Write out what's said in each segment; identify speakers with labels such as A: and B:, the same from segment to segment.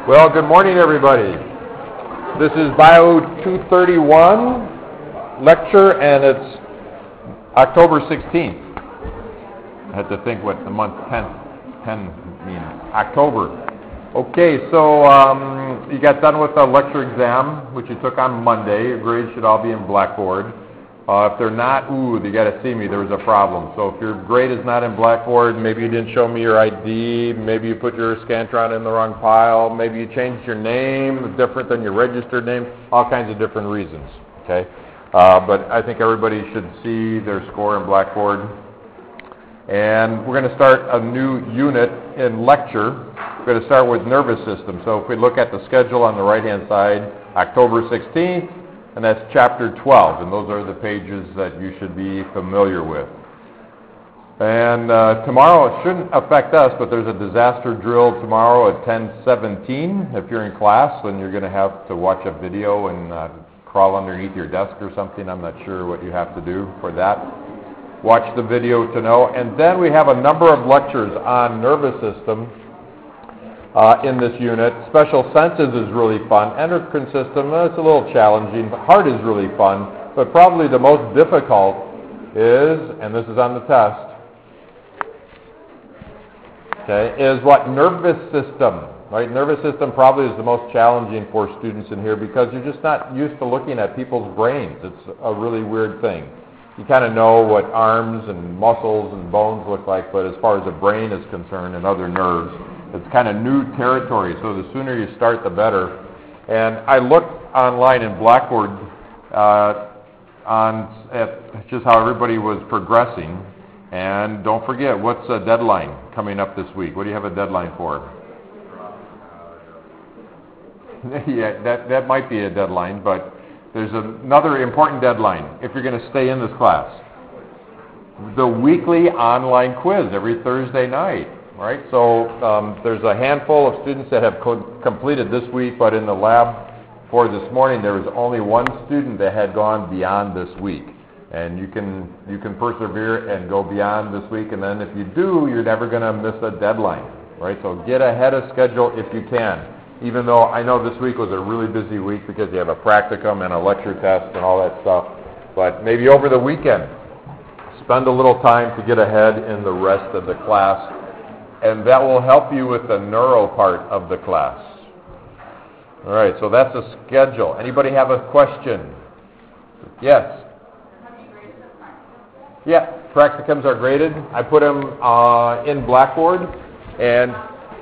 A: Well, good morning, everybody. This is Bio 231 lecture, and it's October 16th. I had to think what the month 10 means. October. Okay, so you got done with the lecture exam, which you took on Monday. Your grades should all be in Blackboard. If they're not, you got to see me. There was a problem. So if your grade is not in Blackboard, maybe you didn't show me your ID, maybe you put your Scantron in the wrong pile, maybe you changed your name different than your registered name, all kinds of different reasons. Okay, but I think everybody should see their score in Blackboard. And we're going to start a new unit in lecture. We're going to start with nervous system. So if we look at the schedule on the right-hand side, October 16th, and that's chapter 12, and those are the pages that you should be familiar with. And tomorrow, it shouldn't affect us, but there's a disaster drill tomorrow at 10:17. If you're in class, then you're going to have to watch a video and crawl underneath your desk or something. I'm not sure what you have to do for that. Watch the video to know. And then we have a number of lectures on nervous system in this unit. Special senses is really fun. Endocrine system, it's a little challenging. Heart is really fun. But probably the most difficult is, and this is on the test, okay, is what nervous system, right? Nervous system probably is the most challenging for students in here because you're just not used to looking at people's brains. It's a really weird thing. You kind of know what arms and muscles and bones look like, but as far as the brain is concerned and other nerves, it's kind of new territory, so the sooner you start, the better. And I looked online in Blackboard at just how everybody was progressing. And don't forget, what's a deadline coming up this week? What do you have a deadline for? Yeah, that might be a deadline, but there's another important deadline if you're going to stay in this class. The weekly online quiz every Thursday night. Right, so there's a handful of students that have completed this week, but in the lab for this morning, there was only one student that had gone beyond this week. And you can persevere and go beyond this week, and then if you do, you're never going to miss a deadline. Right, so get ahead of schedule if you can. Even though I know this week was a really busy week because you have a practicum and a lecture test and all that stuff, but maybe over the weekend, spend a little time to get ahead in the rest of the class. And that will help you with the neuro part of the class. All right, so that's a schedule. Anybody have a question? Yes? Have you graded the practicums? Yeah, practicums are graded. I put them in Blackboard, and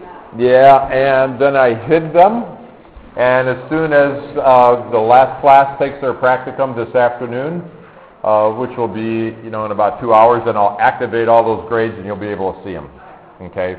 A: then I hid them. And as soon as the last class takes their practicum this afternoon, which will be in about 2 hours, then I'll activate all those grades, and you'll be able to see them. Okay,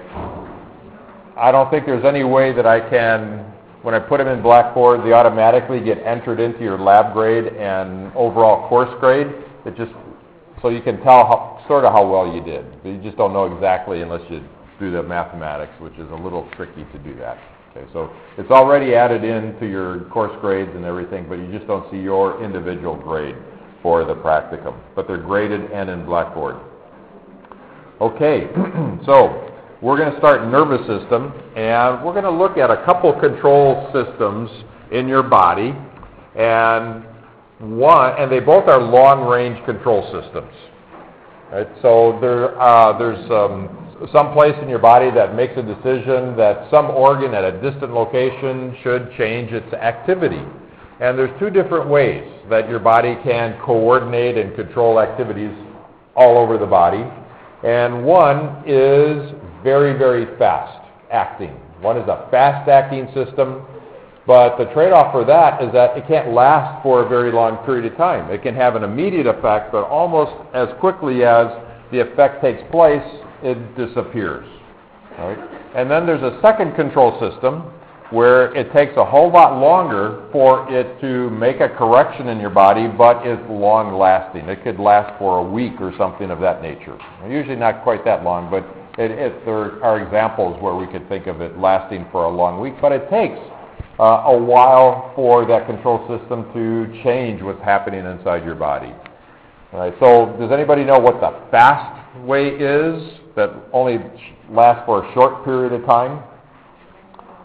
A: I don't think there's any way that I can, when I put them in Blackboard, they automatically get entered into your lab grade and overall course grade. It just, so you can tell sort of how well you did. But you just don't know exactly unless you do the mathematics, which is a little tricky to do that. Okay, so it's already added into your course grades and everything, but you just don't see your individual grade for the practicum. But they're graded and in Blackboard. Okay, so we're going to start nervous system, and we're going to look at a couple control systems in your body, and they both are long-range control systems. Right? So there's some place in your body that makes a decision that some organ at a distant location should change its activity. And there's two different ways that your body can coordinate and control activities all over the body. And one is very, very fast acting. One is a fast acting system, but the trade-off for that is that it can't last for a very long period of time. It can have an immediate effect, but almost as quickly as the effect takes place, it disappears. Right? And then there's a second control system where it takes a whole lot longer for it to make a correction in your body, but it's long-lasting. It could last for a week or something of that nature. Usually not quite that long, but there are examples where we could think of it lasting for a long week, but it takes a while for that control system to change what's happening inside your body. All right, so does anybody know what the fast way is that only lasts for a short period of time?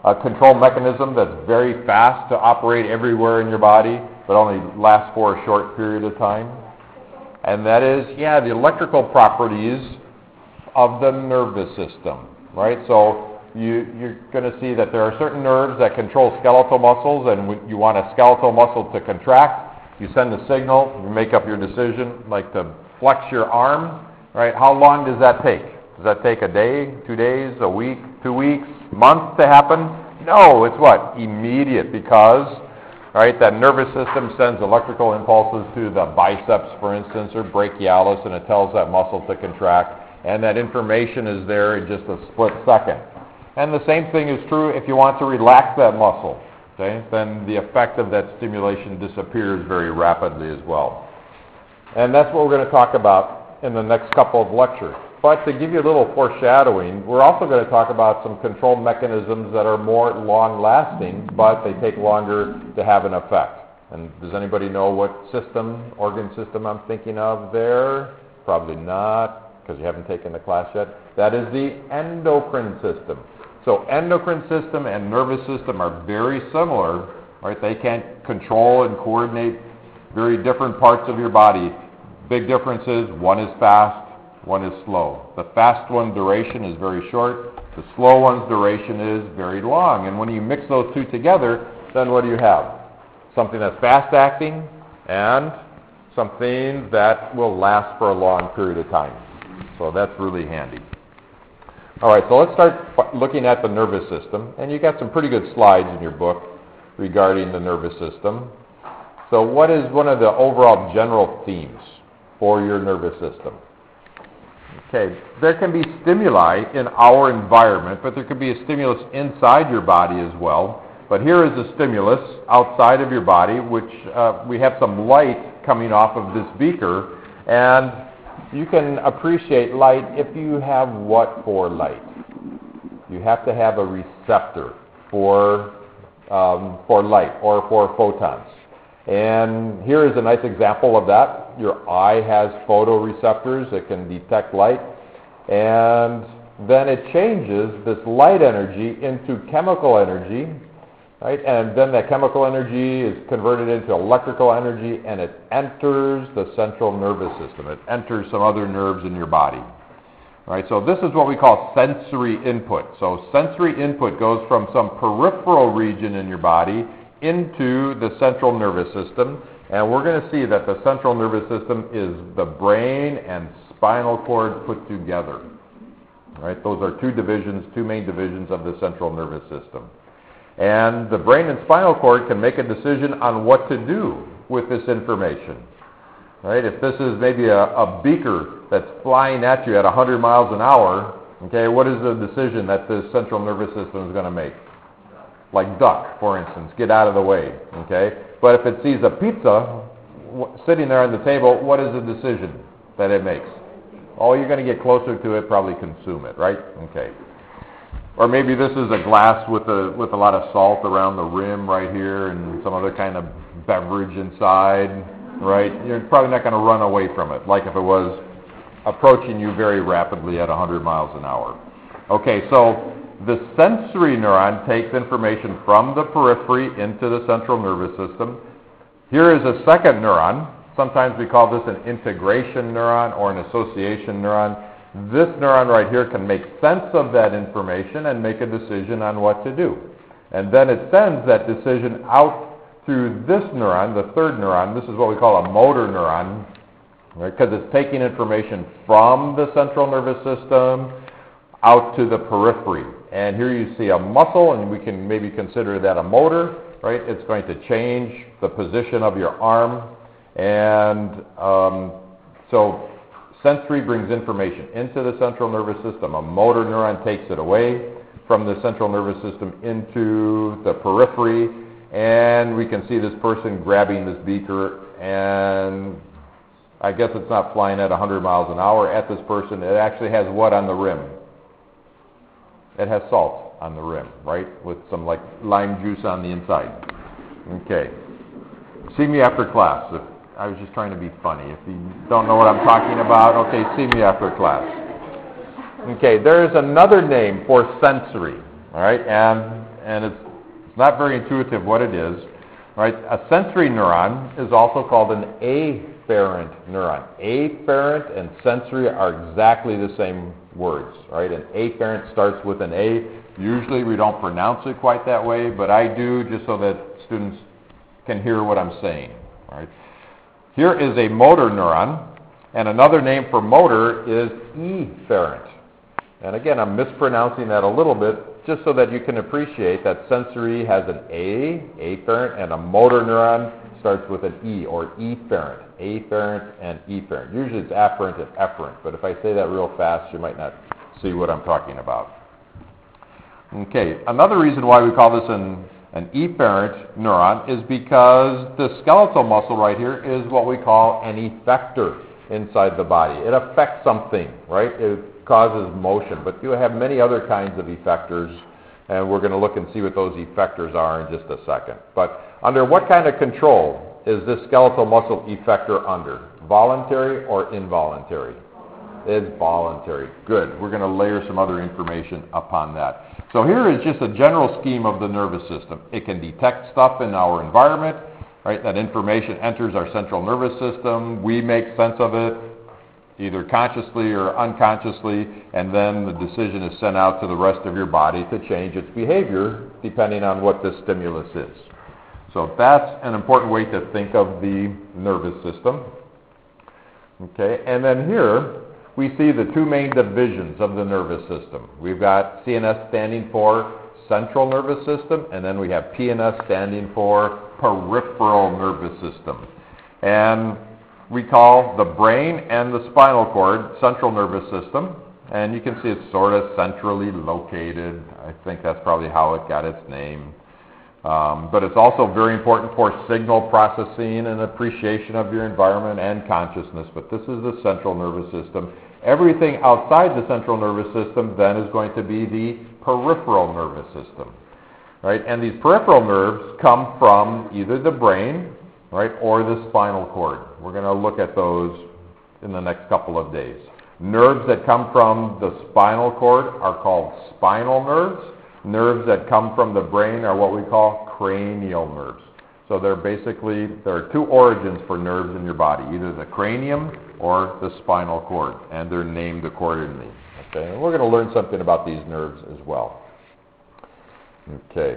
A: a control mechanism that's very fast to operate everywhere in your body, but only lasts for a short period of time. And that is, the electrical properties of the nervous system, right? So you're going to see that there are certain nerves that control skeletal muscles, and when you want a skeletal muscle to contract, you send a signal, you make up your decision, like to flex your arm, right? How long does that take? Does that take a day, 2 days, a week, 2 weeks, months to happen? No, it's what? Immediate, because, right, that nervous system sends electrical impulses to the biceps, for instance, or brachialis, and it tells that muscle to contract, and that information is there in just a split second. And the same thing is true if you want to relax that muscle, okay? Then the effect of that stimulation disappears very rapidly as well. And that's what we're going to talk about in the next couple of lectures. But to give you a little foreshadowing, we're also going to talk about some control mechanisms that are more long-lasting, but they take longer to have an effect. And does anybody know what organ system I'm thinking of there? Probably not, because you haven't taken the class yet. That is the endocrine system. So endocrine system and nervous system are very similar, right? They can control and coordinate very different parts of your body. Big differences, one is fast, one is slow. The fast one duration is very short, the slow one's duration is very long. And when you mix those two together, then what do you have? Something that's fast acting and something that will last for a long period of time. So that's really handy. All right, so let's start looking at the nervous system. And you got some pretty good slides in your book regarding the nervous system. So what is one of the overall general themes for your nervous system? Okay, there can be stimuli in our environment, but there could be a stimulus inside your body as well. But here is a stimulus outside of your body, which we have some light coming off of this beaker, and you can appreciate light if you have what for light? You have to have a receptor for light or for photons. And here is a nice example of that. Your eye has photoreceptors that can detect light, and then it changes this light energy into chemical energy, right? And then that chemical energy is converted into electrical energy, and it enters the central nervous system. It enters some other nerves in your body, right? So this is what we call sensory input. So sensory input goes from some peripheral region in your body into the central nervous system, and we're going to see that the central nervous system is the brain and spinal cord put together. Right? Those are two main divisions of the central nervous system. And the brain and spinal cord can make a decision on what to do with this information. Right? If this is maybe a beaker that's flying at you at 100 miles an hour, okay, what is the decision that the central nervous system is going to make? Like duck, for instance, get out of the way, okay? But if it sees a pizza sitting there on the table, what is the decision that it makes? Oh, you're going to get closer to it, probably consume it, right? Okay. Or maybe this is a glass with a lot of salt around the rim right here and some other kind of beverage inside, right? You're probably not going to run away from it, like if it was approaching you very rapidly at 100 miles an hour. Okay, so the sensory neuron takes information from the periphery into the central nervous system. Here is a second neuron. Sometimes we call this an integration neuron or an association neuron. This neuron right here can make sense of that information and make a decision on what to do. And then it sends that decision out through this neuron, the third neuron. This is what we call a motor neuron, right? Because it's taking information from the central nervous system out to the periphery. And here you see a muscle, and we can maybe consider that a motor, right? It's going to change the position of your arm. And so sensory brings information into the central nervous system. A motor neuron takes it away from the central nervous system into the periphery. And we can see this person grabbing this beaker, and I guess it's not flying at 100 miles an hour at this person. It actually has what on the rim? It has salt on the rim, right? With some like lime juice on the inside. Okay. See me after class. I was just trying to be funny. If you don't know what I'm talking about, okay, see me after class. Okay, there is another name for sensory, all right? And and it's not very intuitive what it is, right? A sensory neuron is also called an afferent neuron. Afferent and sensory are exactly the same words, right? An afferent starts with an A. Usually we don't pronounce it quite that way, but I do just so that students can hear what I'm saying, right? Here is a motor neuron, and another name for motor is efferent. And again, I'm mispronouncing that a little bit just so that you can appreciate that sensory has an A, afferent, and a motor neuron starts with an E, or efferent. Afferent and efferent. Usually it's afferent and efferent, but if I say that real fast, you might not see what I'm talking about. Okay, another reason why we call this an efferent neuron is because the skeletal muscle right here is what we call an effector inside the body. It affects something, right? It causes motion, but you have many other kinds of effectors, and we're going to look and see what those effectors are in just a second. But under what kind of control is this skeletal muscle effector under? Voluntary or involuntary? It's voluntary. Good. We're going to layer some other information upon that. So here is just a general scheme of the nervous system. It can detect stuff in our environment, right? That information enters our central nervous system. We make sense of it, either consciously or unconsciously, and then the decision is sent out to the rest of your body to change its behavior depending on what the stimulus is. So that's an important way to think of the nervous system. Okay, and then here we see the two main divisions of the nervous system. We've got CNS standing for central nervous system, and then we have PNS standing for peripheral nervous system. And we call the brain and the spinal cord central nervous system, and you can see it's sort of centrally located. I think that's probably how it got its name. But it's also very important for signal processing and appreciation of your environment and consciousness. But this is the central nervous system. Everything outside the central nervous system then is going to be the peripheral nervous system, right? And these peripheral nerves come from either the brain, right, or the spinal cord. We're going to look at those in the next couple of days. Nerves that come from the spinal cord are called spinal nerves. Nerves that come from the brain are what we call cranial nerves. So there are two origins for nerves in your body, either the cranium or the spinal cord, and they're named accordingly. Okay, and we're going to learn something about these nerves as well. Okay,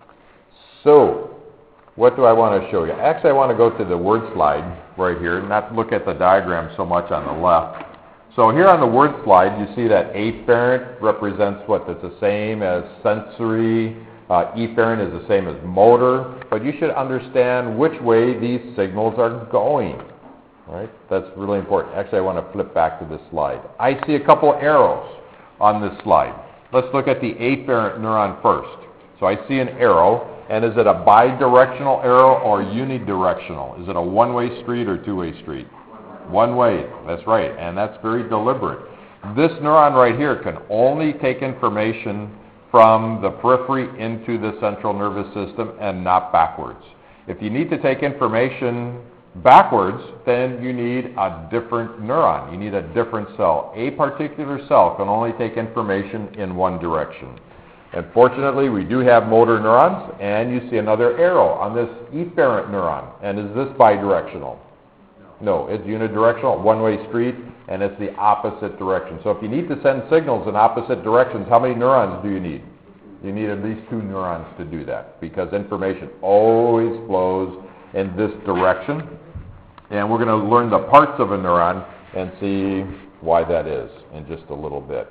A: so what do I want to show you? Actually, I want to go to the word slide right here, not look at the diagram so much on the left. So here on the word slide, you see that afferent represents what? That's the same as sensory. Efferent is the same as motor. But you should understand which way these signals are going. Right? That's really important. Actually, I want to flip back to this slide. I see a couple arrows on this slide. Let's look at the afferent neuron first. So I see an arrow. And is it a bidirectional arrow or unidirectional? Is it a one-way street or two-way street? One way, that's right, and that's very deliberate. This neuron right here can only take information from the periphery into the central nervous system and not backwards. If you need to take information backwards, then you need a different neuron. You need a different cell. A particular cell can only take information in one direction. And fortunately, we do have motor neurons, and you see another arrow on this efferent neuron. And is this bidirectional? No, it's unidirectional, one-way street, and it's the opposite direction. So if you need to send signals in opposite directions, how many neurons do you need? You need at least two neurons to do that, because information always flows in this direction. And we're going to learn the parts of a neuron and see why that is in just a little bit.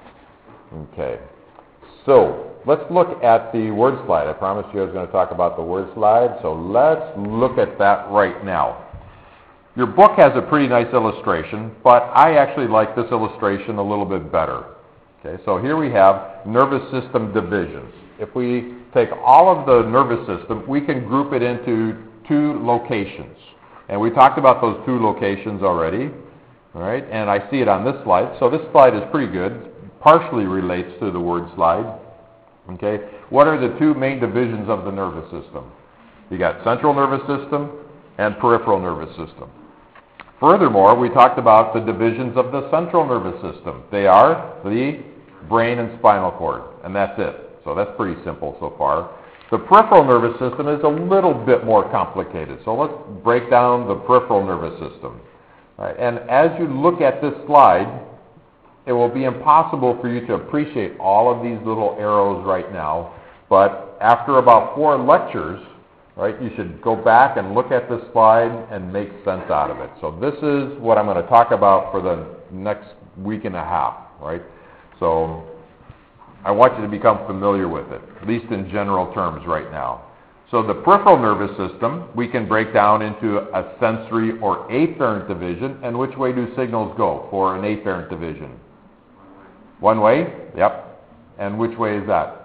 A: Okay. So let's look at the word slide. I promised you I was going to talk about the word slide, so let's look at that right now. Your book has a pretty nice illustration, but I actually like this illustration a little bit better. Okay, so here we have nervous system divisions. If we take all of the nervous system, we can group it into two locations. And we talked about those two locations already, all right? And I see it on this slide. So this slide is pretty good. Partially relates to the word slide. Okay, what are the two main divisions of the nervous system? You got central nervous system and peripheral nervous system. Furthermore, we talked about the divisions of the central nervous system. They are the brain and spinal cord, and that's it. So that's pretty simple so far. The peripheral nervous system is a little bit more complicated. So let's break down the peripheral nervous system. Right, and as you look at this slide, it will be impossible for you to appreciate all of these little arrows right now, but after about 4 lectures, right, you should go back and look at this slide and make sense out of it. So this is what I'm going to talk about for the next week and a half, right? So I want you to become familiar with it, at least in general terms right now. So the peripheral nervous system, we can break down into a sensory or afferent division. And which way do signals go for an afferent division? One way? Yep. And which way is that?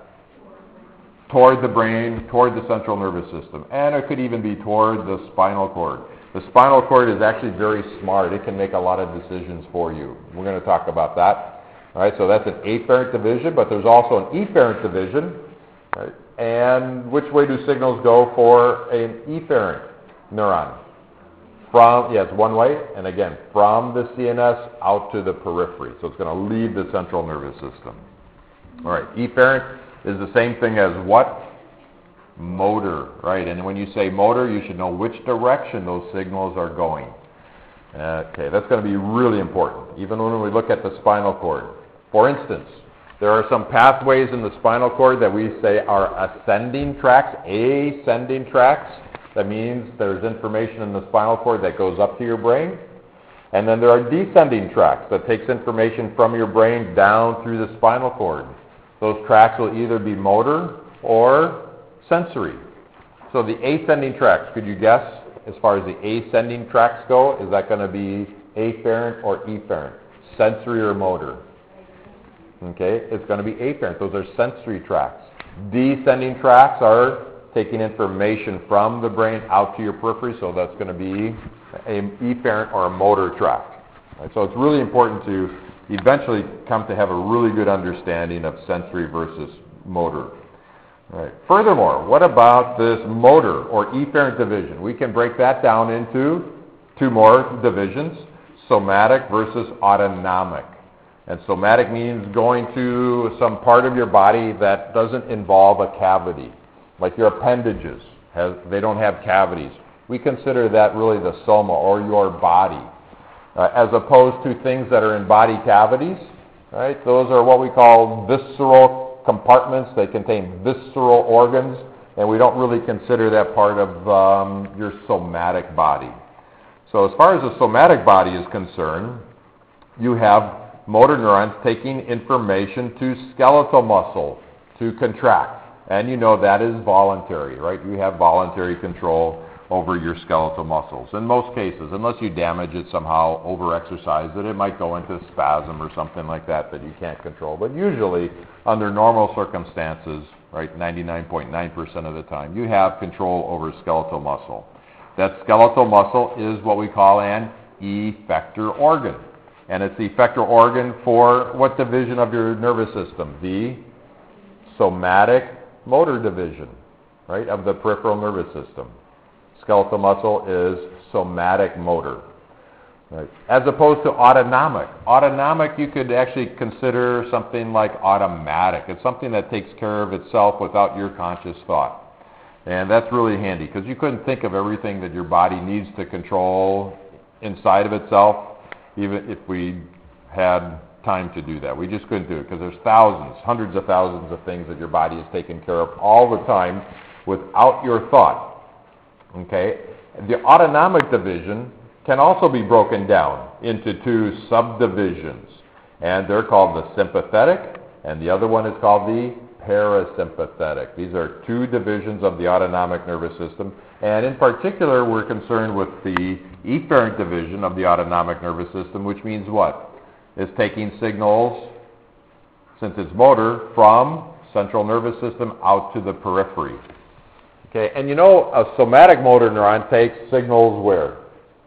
A: Toward the brain, toward the central nervous system. And it could even be toward the spinal cord. The spinal cord is actually very smart. It can make a lot of decisions for you. We're going to talk about that. All right, so that's an afferent division, but there's also an efferent division. Right? And which way do signals go for an efferent neuron? From, yes, one way, and again, from the CNS out to the periphery. So it's going to leave the central nervous system. All right, efferent is the same thing as what? Motor, right? And when you say motor, you should know which direction those signals are going. Okay, that's going to be really important, even when we look at the spinal cord. For instance, there are some pathways in the spinal cord that we say are ascending tracts, ascending tracts. That means there's information in the spinal cord that goes up to your brain. And then there are descending tracts that takes information from your brain down through the spinal cord. Those tracts will either be motor or sensory. So the ascending tracts, could you guess as far as the ascending tracts go? Is that going to be afferent or efferent? Sensory or motor? Okay, it's going to be afferent. Those are sensory tracts. Descending tracts are taking information from the brain out to your periphery, so that's going to be an efferent or a motor tract. Right, so it's really important to eventually come to have a really good understanding of sensory versus motor. Right. Furthermore, what about this motor or efferent division? We can break that down into 2 more divisions, somatic versus autonomic. And somatic means going to some part of your body that doesn't involve a cavity, like your appendages. They don't have cavities. We consider that really the soma or your body, as opposed to things that are in body cavities. Right? Those are what we call visceral compartments. They contain visceral organs, and we don't really consider that part of your somatic body. So as far as the somatic body is concerned, you have motor neurons taking information to skeletal muscle to contract. And you know that is voluntary, right? You have voluntary control over your skeletal muscles. In most cases, unless you damage it somehow, over-exercise it, it might go into spasm or something like that you can't control. But usually, under normal circumstances, right, 99.9% of the time, you have control over skeletal muscle. That skeletal muscle is what we call an effector organ. And it's the effector organ for what division of your nervous system? The somatic motor division, right, of the peripheral nervous system. Skeletal muscle is somatic motor, right? As opposed to autonomic. Autonomic you could actually consider something like automatic. It's something that takes care of itself without your conscious thought. And that's really handy because you couldn't think of everything that your body needs to control inside of itself, even if we had time to do that. We just couldn't do it because there's thousands, hundreds of thousands of things that your body is taking care of all the time without your thought. Okay? The autonomic division can also be broken down into 2 subdivisions, and they're called the sympathetic, and the other one is called the parasympathetic. These are 2 divisions of the autonomic nervous system, and in particular we're concerned with the efferent division of the autonomic nervous system, which means what? It's taking signals, since it's motor, from central nervous system out to the periphery. Okay, and you know a somatic motor neuron takes signals where?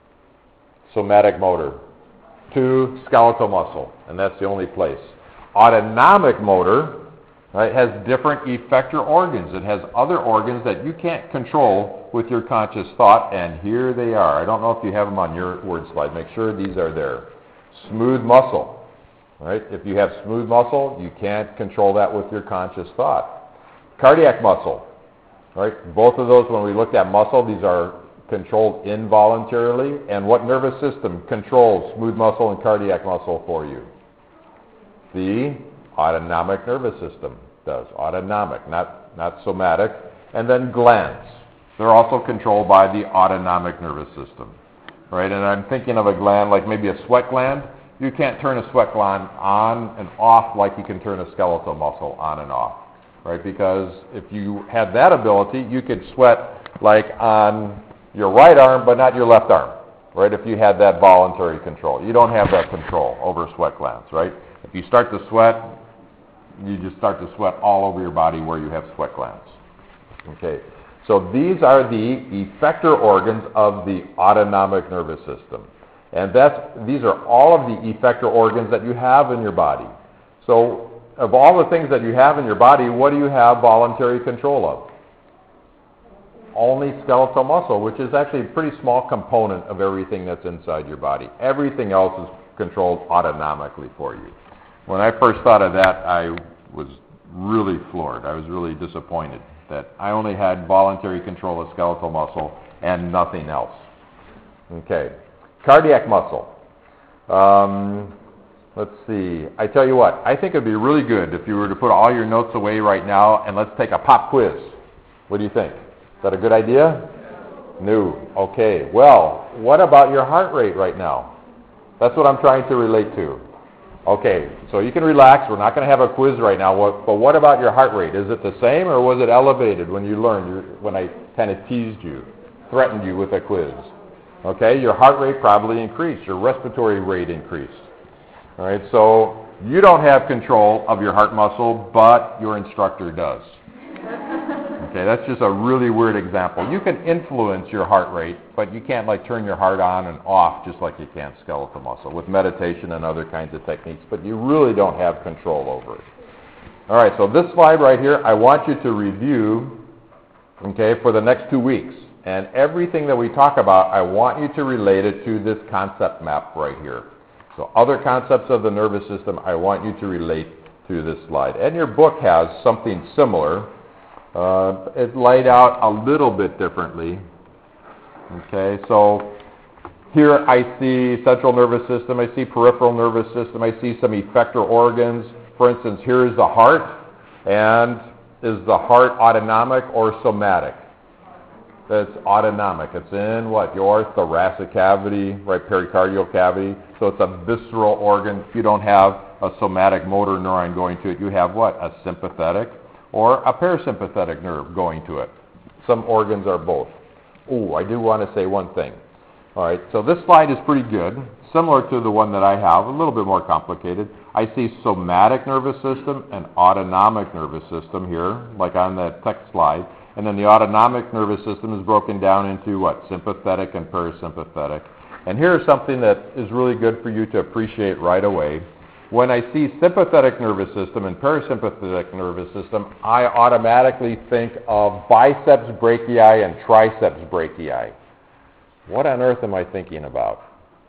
A: Somatic motor. To skeletal muscle, and that's the only place. Autonomic motor, right, has different effector organs. It has other organs that you can't control with your conscious thought, and here they are. I don't know if you have them on your word slide. Make sure these are there. Smooth muscle, right? If you have smooth muscle, you can't control that with your conscious thought. Cardiac muscle, right? Both of those, when we looked at muscle, these are controlled involuntarily. And what nervous system controls smooth muscle and cardiac muscle for you? The autonomic nervous system does. Autonomic, not somatic. And then glands. They're also controlled by the autonomic nervous system, right? And I'm thinking of a gland like maybe a sweat gland. You can't turn a sweat gland on and off like you can turn a skeletal muscle on and off, right? Because if you had that ability, you could sweat like on your right arm but not your left arm, right? If you had that voluntary control. You don't have that control over sweat glands, right? If you start to sweat, you just start to sweat all over your body where you have sweat glands. Okay, so these are the effector organs of the autonomic nervous system. And these are all of the effector organs that you have in your body. So of all the things that you have in your body, what do you have voluntary control of? Only skeletal muscle, which is actually a pretty small component of everything that's inside your body. Everything else is controlled autonomically for you. When I first thought of that, I was really floored. I was really disappointed that I only had voluntary control of skeletal muscle and nothing else. Okay, cardiac muscle. Let's see. I tell you what, I think it would be really good if you were to put all your notes away right now and let's take a pop quiz. What do you think? Is that a good idea? No. Okay. Well, what about your heart rate right now? That's what I'm trying to relate to. Okay, so you can relax. We're not going to have a quiz right now. But what about your heart rate? Is it the same or was it elevated when you learned, when I kind of teased you, threatened you with a quiz? Okay, your heart rate probably increased. Your respiratory rate increased. All right, so you don't have control of your heart muscle, but your instructor does. Okay, that's just a really weird example. You can influence your heart rate, but you can't like turn your heart on and off just like you can skeletal muscle with meditation and other kinds of techniques, but you really don't have control over it. All right, so this slide right here, I want you to review, okay, for the next 2 weeks. And everything that we talk about, I want you to relate it to this concept map right here. So other concepts of the nervous system, I want you to relate to this slide. And your book has something similar. It's laid out a little bit differently. Okay, so here I see central nervous system, I see peripheral nervous system, I see some effector organs. For instance, here is the heart, and is the heart autonomic or somatic? It's autonomic. It's in what? Your thoracic cavity, right, pericardial cavity. So it's a visceral organ. You don't have a somatic motor neuron going to it. You have what? A sympathetic or a parasympathetic nerve going to it. Some organs are both. Oh, I do want to say one thing. All right, so this slide is pretty good, similar to the one that I have, a little bit more complicated. I see somatic nervous system and autonomic nervous system here, like on that text slide. And then the autonomic nervous system is broken down into what? Sympathetic and parasympathetic. And here's something that is really good for you to appreciate right away. When I see sympathetic nervous system and parasympathetic nervous system, I automatically think of biceps brachii and triceps brachii. What on earth am I thinking about?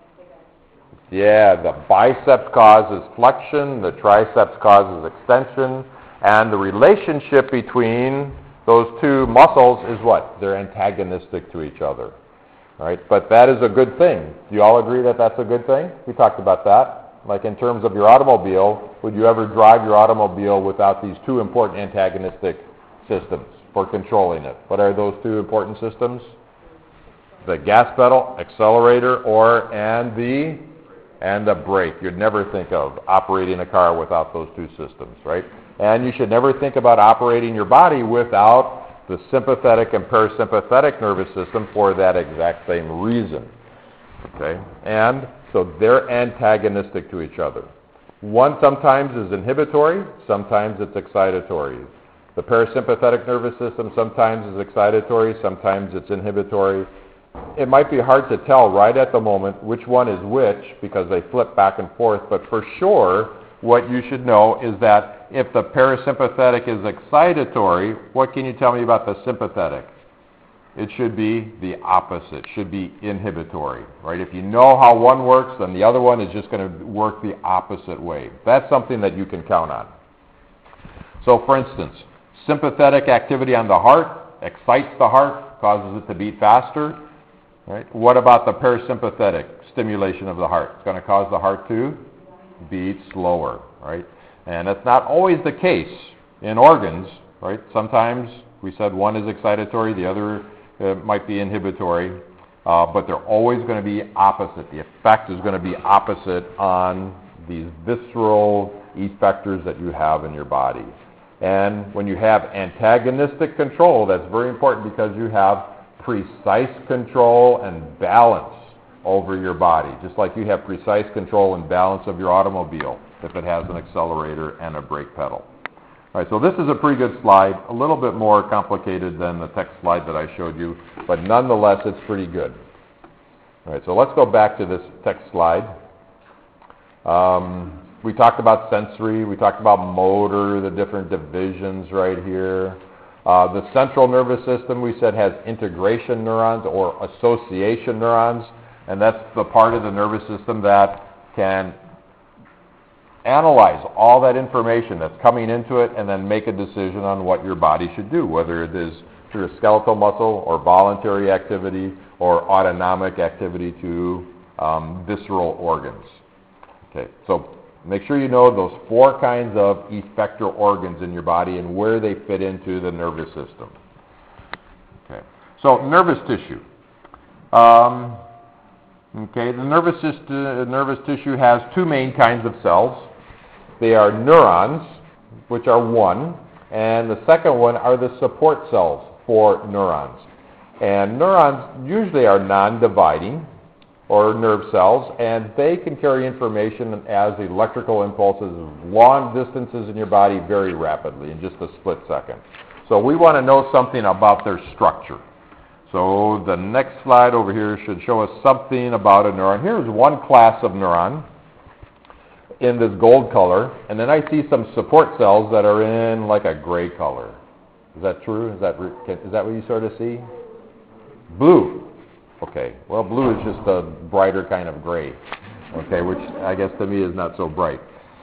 A: Yeah, the biceps causes flexion, the triceps causes extension, and the relationship between those two muscles is what? They're antagonistic to each other. All right, but that is a good thing. Do you all agree that that's a good thing? We talked about that. Like in terms of your automobile, would you ever drive your automobile without these two important antagonistic systems for controlling it? What are those two important systems? The gas pedal, accelerator, and the brake. You'd never think of operating a car without those two systems, right? And you should never think about operating your body without the sympathetic and parasympathetic nervous system for that exact same reason. Okay? And so they're antagonistic to each other. One sometimes is inhibitory, sometimes it's excitatory. The parasympathetic nervous system sometimes is excitatory, sometimes it's inhibitory. It might be hard to tell right at the moment which one is which because they flip back and forth, but for sure what you should know is that if the parasympathetic is excitatory, what can you tell me about the sympathetic? It should be the opposite, should be inhibitory, right? If you know how one works, then the other one is just going to work the opposite way. That's something that you can count on. So for instance, Sympathetic activity on the heart excites the heart, causes it to beat faster. Right? What about the parasympathetic stimulation of the heart? It's going to cause the heart to beat slower, right? And that's not always the case in organs, right? Sometimes we said one is excitatory, the other might be inhibitory, but they're always going to be opposite. The effect is going to be opposite on these visceral effectors that you have in your body. And when you have antagonistic control, that's very important because you have precise control and balance over your body, just like you have precise control and balance of your automobile if it has an accelerator and a brake pedal. All right, so this is a pretty good slide, a little bit more complicated than the text slide that I showed you, but nonetheless it's pretty good. All right, so let's go back to this text slide. We talked about sensory, we talked about motor, the different divisions right here. The central nervous system, we said, has integration neurons or association neurons, and that's the part of the nervous system that can analyze all that information that's coming into it and then make a decision on what your body should do, whether it is through a skeletal muscle or voluntary activity or autonomic activity to visceral organs. Okay, so make sure you know those four kinds of effector organs in your body and where they fit into the nervous system. Okay, so nervous tissue. Okay, the nervous tissue has two main kinds of cells. They are neurons, which are one, and the second one are the support cells for neurons. And neurons usually are non-dividing, or nerve cells, and they can carry information as electrical impulses long distances in your body very rapidly in just a split second. So we want to know something about their structure. So the next slide over here should show us something about a neuron. Here's one class of neuron in this gold color, and then I see some support cells that are in like a gray color. Is that true? Is that what you sort of see? Blue. Okay, well, blue is just a brighter kind of gray, okay, which I guess to me is not so bright.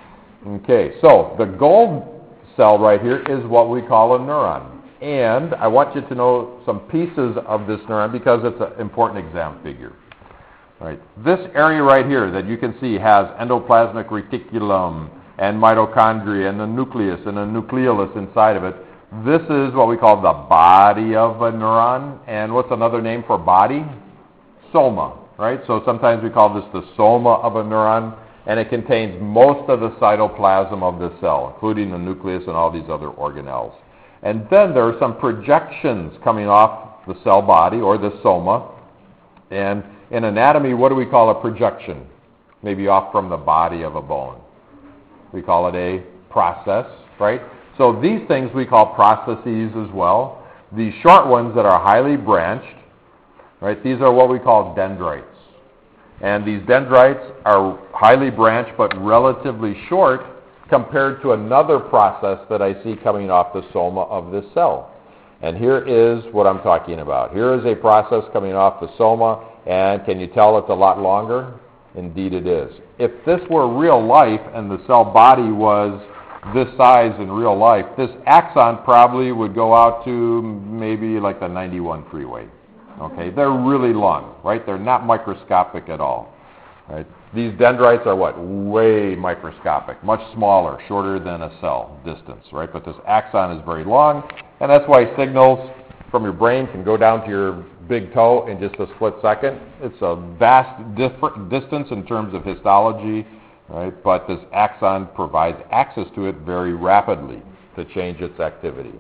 A: Okay, so the gold cell right here is what we call a neuron. And I want you to know some pieces of this neuron because it's an important exam figure. Right. This area right here that you can see has endoplasmic reticulum and mitochondria and the nucleus and a nucleolus inside of it. This is what we call the body of a neuron. And what's another name for body? Soma, right? So sometimes we call this the soma of a neuron, and it contains most of the cytoplasm of the cell, including the nucleus and all these other organelles. And then there are some projections coming off the cell body, or the soma. And in anatomy, what do we call a projection? Maybe off from the body of a bone. We call it a process, right? So these things we call processes as well. These short ones that are highly branched, right, these are what we call dendrites. And these dendrites are highly branched but relatively short compared to another process that I see coming off the soma of this cell. And here is what I'm talking about. Here is a process coming off the soma, and can you tell it's a lot longer? Indeed it is. If this were real life and the cell body was this size in real life, this axon probably would go out to maybe like the 91 freeway. Okay, they're really long, right? They're not microscopic at all. Right? These dendrites are what? Way microscopic, much smaller, shorter than a cell distance, right? But this axon is very long, and that's why signals from your brain can go down to your big toe in just a split second. It's a vast distance in terms of histology, right? But this axon provides access to it very rapidly to change its activity.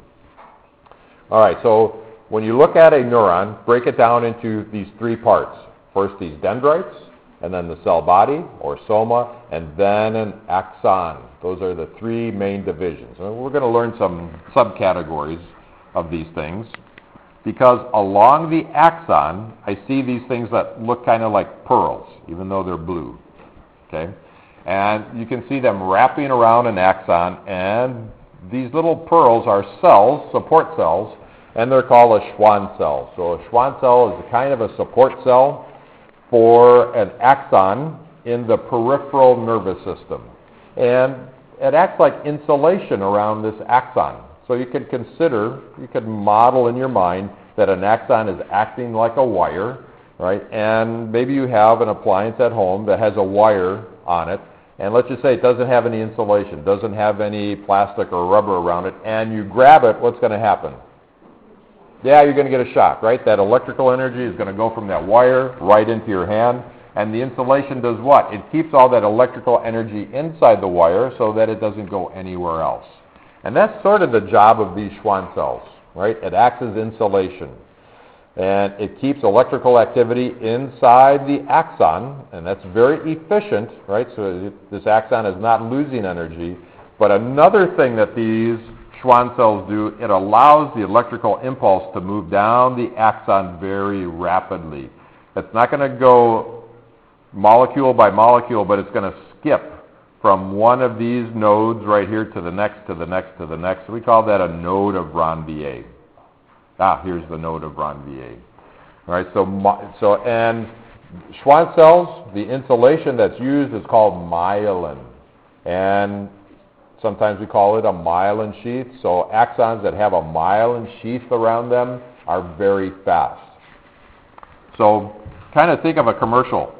A: All right, so when you look at a neuron, break it down into these three parts. First, these dendrites, and then the cell body, or soma, and then an axon. Those are the three main divisions. And we're going to learn some subcategories of these things, because along the axon, I see these things that look kind of like pearls, even though they're blue. Okay? And you can see them wrapping around an axon, and these little pearls are cells, support cells, and they're called a Schwann cell. So a Schwann cell is a kind of a support cell for an axon in the peripheral nervous system. And it acts like insulation around this axon. So you could consider, you could model in your mind that an axon is acting like a wire, right? And maybe you have an appliance at home that has a wire on it, and let's just say it doesn't have any insulation, doesn't have any plastic or rubber around it, and you grab it, what's going to happen? Yeah, you're going to get a shock, right? That electrical energy is going to go from that wire right into your hand, and the insulation does what? It keeps all that electrical energy inside the wire so that it doesn't go anywhere else. And that's sort of the job of these Schwann cells, right? It acts as insulation. And it keeps electrical activity inside the axon, and that's very efficient, right? So this axon is not losing energy. But another thing that these Schwann cells do, it allows the electrical impulse to move down the axon very rapidly. It's not going to go molecule by molecule, but it's going to skip from one of these nodes right here to the next, to the next, to the next. We call that a node of Ranvier. Here's the node of Ranvier. All right, and Schwann cells, the insulation that's used is called myelin. And sometimes we call it a myelin sheath. So axons that have a myelin sheath around them are very fast. So kind of think of a commercial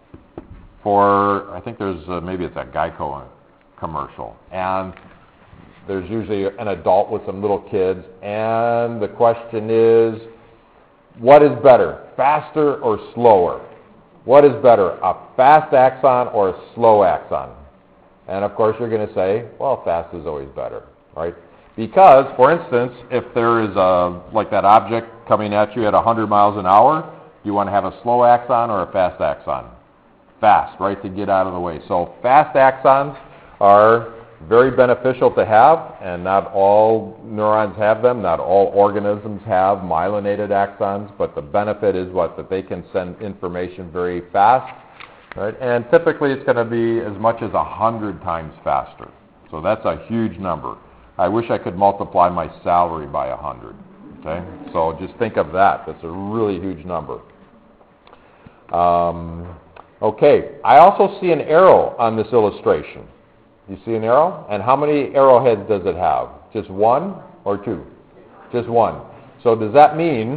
A: for, I think there's, maybe it's a Geico commercial. And there's usually an adult with some little kids, and the question is, what is better, faster or slower? What is better, a fast axon or a slow axon? And of course you're going to say, well, fast is always better, right? Because, for instance, if there is like that object coming at you at 100 miles an hour, you want to have a slow axon or a fast axon? Fast, right, to get out of the way. So fast axons are very beneficial to have, and not all neurons have them. Not all organisms have myelinated axons, but the benefit is what? That they can send information very fast, right? And typically it's going to be as much as 100 times faster. So that's a huge number. I wish I could multiply my salary by 100, okay? So just think of that. That's a really huge number. Okay, I also see an arrow on this illustration. You see an arrow? And how many arrowheads does it have? Just one or two? Just one. So does that mean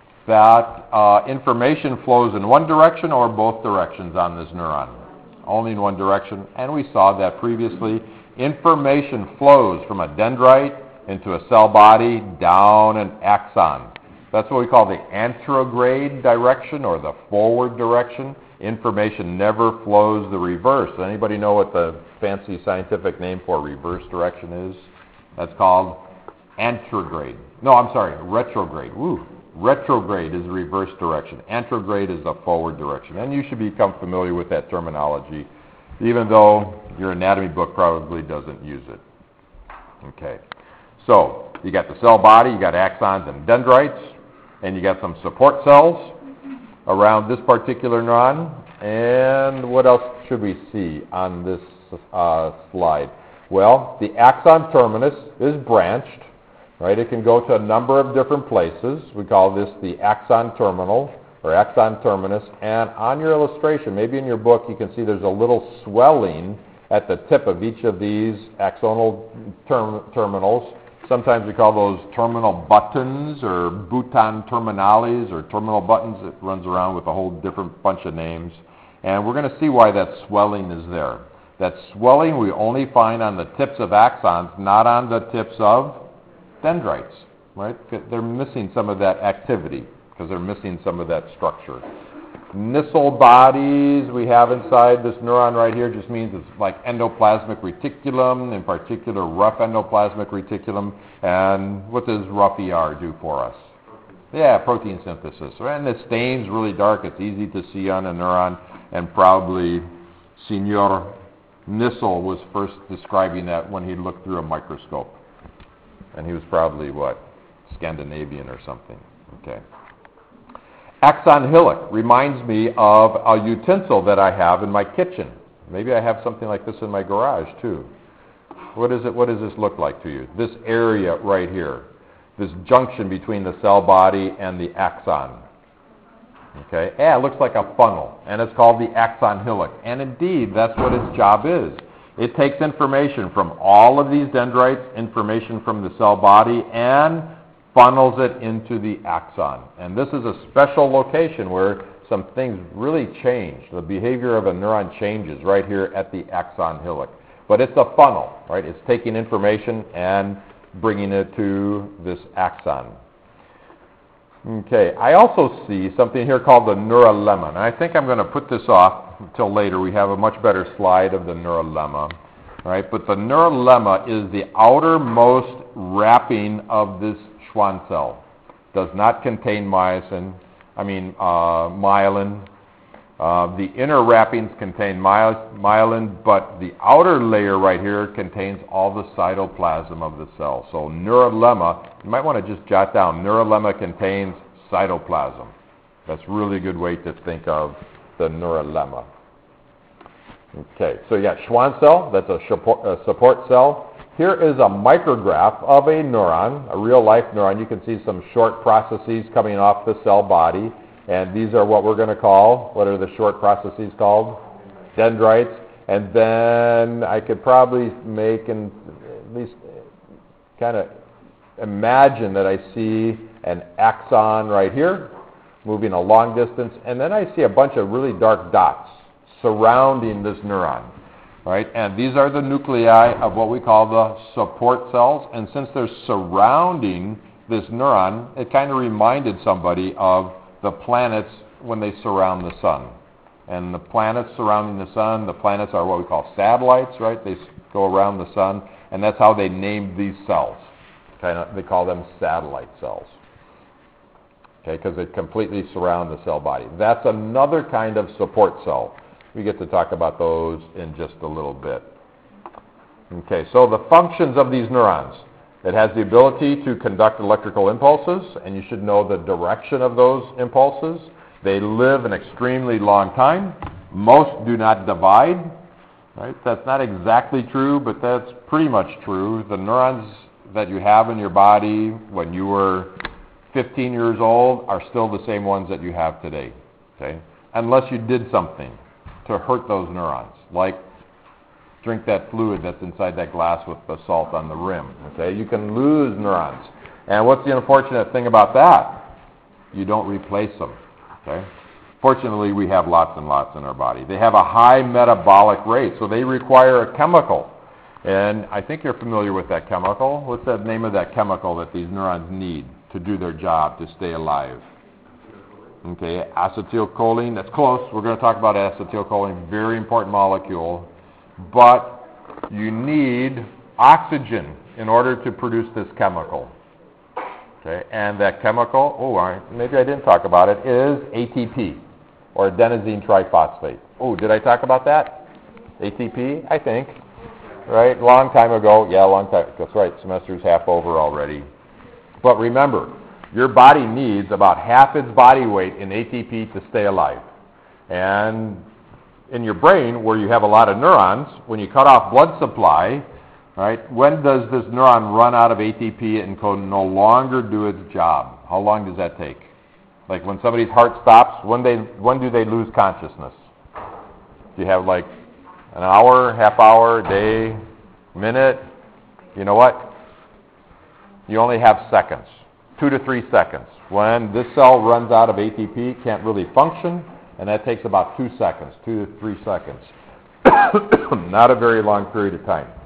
A: that information flows in one direction or both directions on this neuron? Only in one direction. And we saw that previously. Information flows from a dendrite into a cell body down an axon. That's what we call the anterograde direction or the forward direction. Information never flows the reverse. Anybody know what the fancy scientific name for reverse direction is? That's called anterograde. No, I'm sorry, retrograde. Woo. Retrograde is the reverse direction. Anterograde is the forward direction. And you should become familiar with that terminology, even though your anatomy book probably doesn't use it. Okay. So, you got the cell body, you got axons and dendrites, and you got some support cells around this particular neuron. And what else should we see on this slide? Well, the axon terminus is branched, right? It can go to a number of different places. We call this the axon terminal or axon terminus. And on your illustration, maybe in your book, you can see there's a little swelling at the tip of each of these axonal terminals. Sometimes we call those terminal buttons or bouton terminalis or terminal buttons. It runs around with a whole different bunch of names. And we're going to see why that swelling is there. That swelling we only find on the tips of axons, not on the tips of dendrites, right? They're missing some of that activity because they're missing some of that structure. Nissl bodies we have inside this neuron right here just means it's like endoplasmic reticulum, in particular rough endoplasmic reticulum. And what does rough ER do for us? Yeah, protein synthesis. And the stain's really dark. It's easy to see on a neuron. And probably Signor Nissl was first describing that when he looked through a microscope. And he was probably, what, Scandinavian or something. Okay. Axon hillock reminds me of a utensil that I have in my kitchen. Maybe I have something like this in my garage too. What does this look like to you? This area right here, this junction between the cell body and the axon. Okay, yeah, it looks like a funnel, and it's called the axon hillock. And indeed, that's what its job is. It takes information from all of these dendrites, information from the cell body, and funnels it into the axon. And this is a special location where some things really change. The behavior of a neuron changes right here at the axon hillock. But it's a funnel, right? It's taking information and bringing it to this axon. Okay, I also see something here called the neurolemma. And I think I'm going to put this off until later. We have a much better slide of the neurolemma, right? But the neurolemma is the outermost wrapping of this Schwann cell. Does not contain myelin. The inner wrappings contain myelin, but the outer layer right here contains all the cytoplasm of the cell. So neurolemma, you might want to just jot down, neurolemma contains cytoplasm. That's a really good way to think of the neurolemma. Okay, so yeah, Schwann cell, that's a support cell. Here is a micrograph of a neuron, a real-life neuron. You can see some short processes coming off the cell body. And these are what we're going to call, what are the short processes called? Dendrites. And then I could probably make, and at least kind of imagine that I see an axon right here, moving a long distance. And then I see a bunch of really dark dots surrounding this neuron. Right? And these are the nuclei of what we call the support cells. And since they're surrounding this neuron, it kind of reminded somebody of the planets when they surround the sun. And the planets surrounding the sun, the planets are what we call satellites, right? They go around the sun, and that's how they named these cells. They call them satellite cells. Okay, because they completely surround the cell body. That's another kind of support cell. We get to talk about those in just a little bit. Okay, so the functions of these neurons. It has the ability to conduct electrical impulses, and you should know the direction of those impulses. They live an extremely long time. Most do not divide. Right? That's not exactly true, but that's pretty much true. The neurons that you have in your body when you were 15 years old are still the same ones that you have today. Okay? Unless you did something to hurt those neurons, like drink that fluid that's inside that glass with the salt on the rim. Okay, you can lose neurons. And what's the unfortunate thing about that? You don't replace them. Okay? Fortunately, we have lots and lots in our body. They have a high metabolic rate, so they require a chemical. And I think you're familiar with that chemical. What's the name of that chemical that these neurons need to do their job, to stay alive? Okay, acetylcholine. That's close. We're going to talk about acetylcholine. Very important molecule. But you need oxygen in order to produce this chemical. Okay, and that chemical, maybe I didn't talk about it, is ATP, or adenosine triphosphate. Oh, did I talk about that? ATP, I think. Right, long time ago. Yeah, long time. That's right, semester's half over already. But remember, your body needs about half its body weight in ATP to stay alive. And in your brain, where you have a lot of neurons, when you cut off blood supply, right, when does this neuron run out of ATP and can no longer do its job? How long does that take? Like when somebody's heart stops, when do they lose consciousness? Do you have like an hour, half hour, day, minute? You know what? You only have seconds, 2 to 3 seconds. When this cell runs out of ATP, can't really function, and that takes about 2 seconds, 2 to 3 seconds. Not a very long period of time.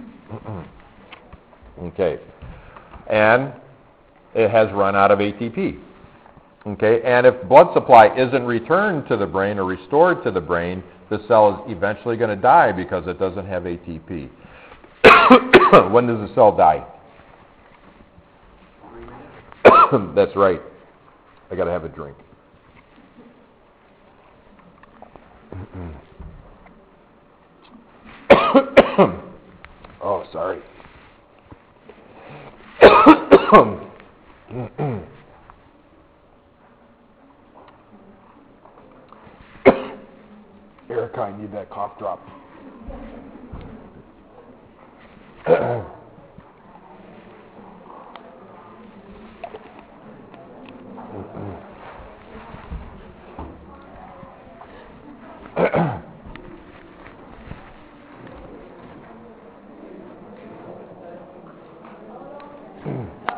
A: Okay. And it has run out of ATP. Okay. And if blood supply isn't returned to the brain or restored to the brain, the cell is eventually going to die because it doesn't have ATP. When does the cell die? That's right. I got to have a drink. Oh, sorry. Erica, I need that cough drop.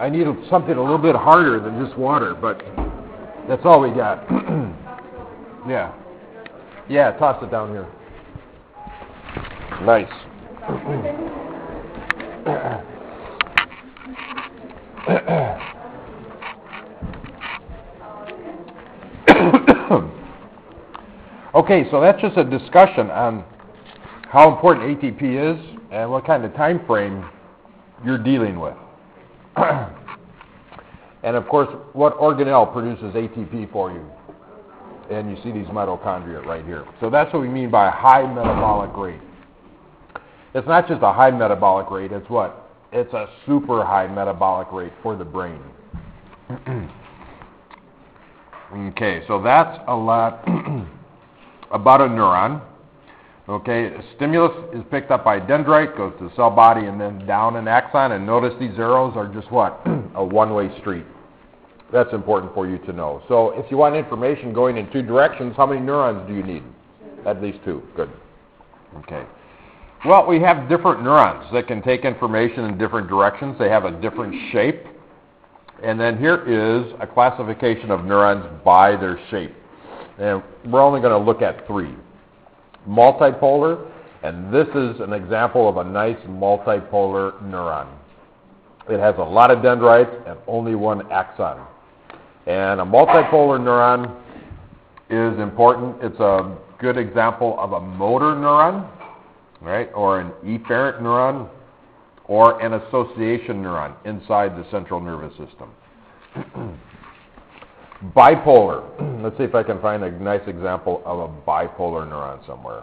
B: I need something a little bit harder than just water, but that's all we got. Yeah. Yeah, toss it down here. Nice. Okay, so that's just a discussion on how important ATP is and what kind of time frame you're dealing with. And of course, what organelle produces ATP for you? And you see these mitochondria right here. So that's what we mean by high metabolic rate. It's not just a high metabolic rate, it's what? It's a super high metabolic rate for the brain. Okay, so that's a lot about a neuron. Okay, a stimulus is picked up by a dendrite, goes to the cell body, and then down an axon. And notice these arrows are just what? A one-way street. That's important for you to know. So if you want information going in two directions, how many neurons do you need? At least two. Good. Okay. Well, we have different neurons that can take information in different directions. They have a different shape. And then here is a classification of neurons by their shape. And we're only going to look at three. Multipolar, and this is an example of a nice multipolar neuron. It has a lot of dendrites and only one axon. And a multipolar neuron is important. It's a good example of a motor neuron, right, or an efferent neuron, or an association neuron inside the central nervous system. Bipolar. Let's see if I can find a nice example of a bipolar neuron somewhere.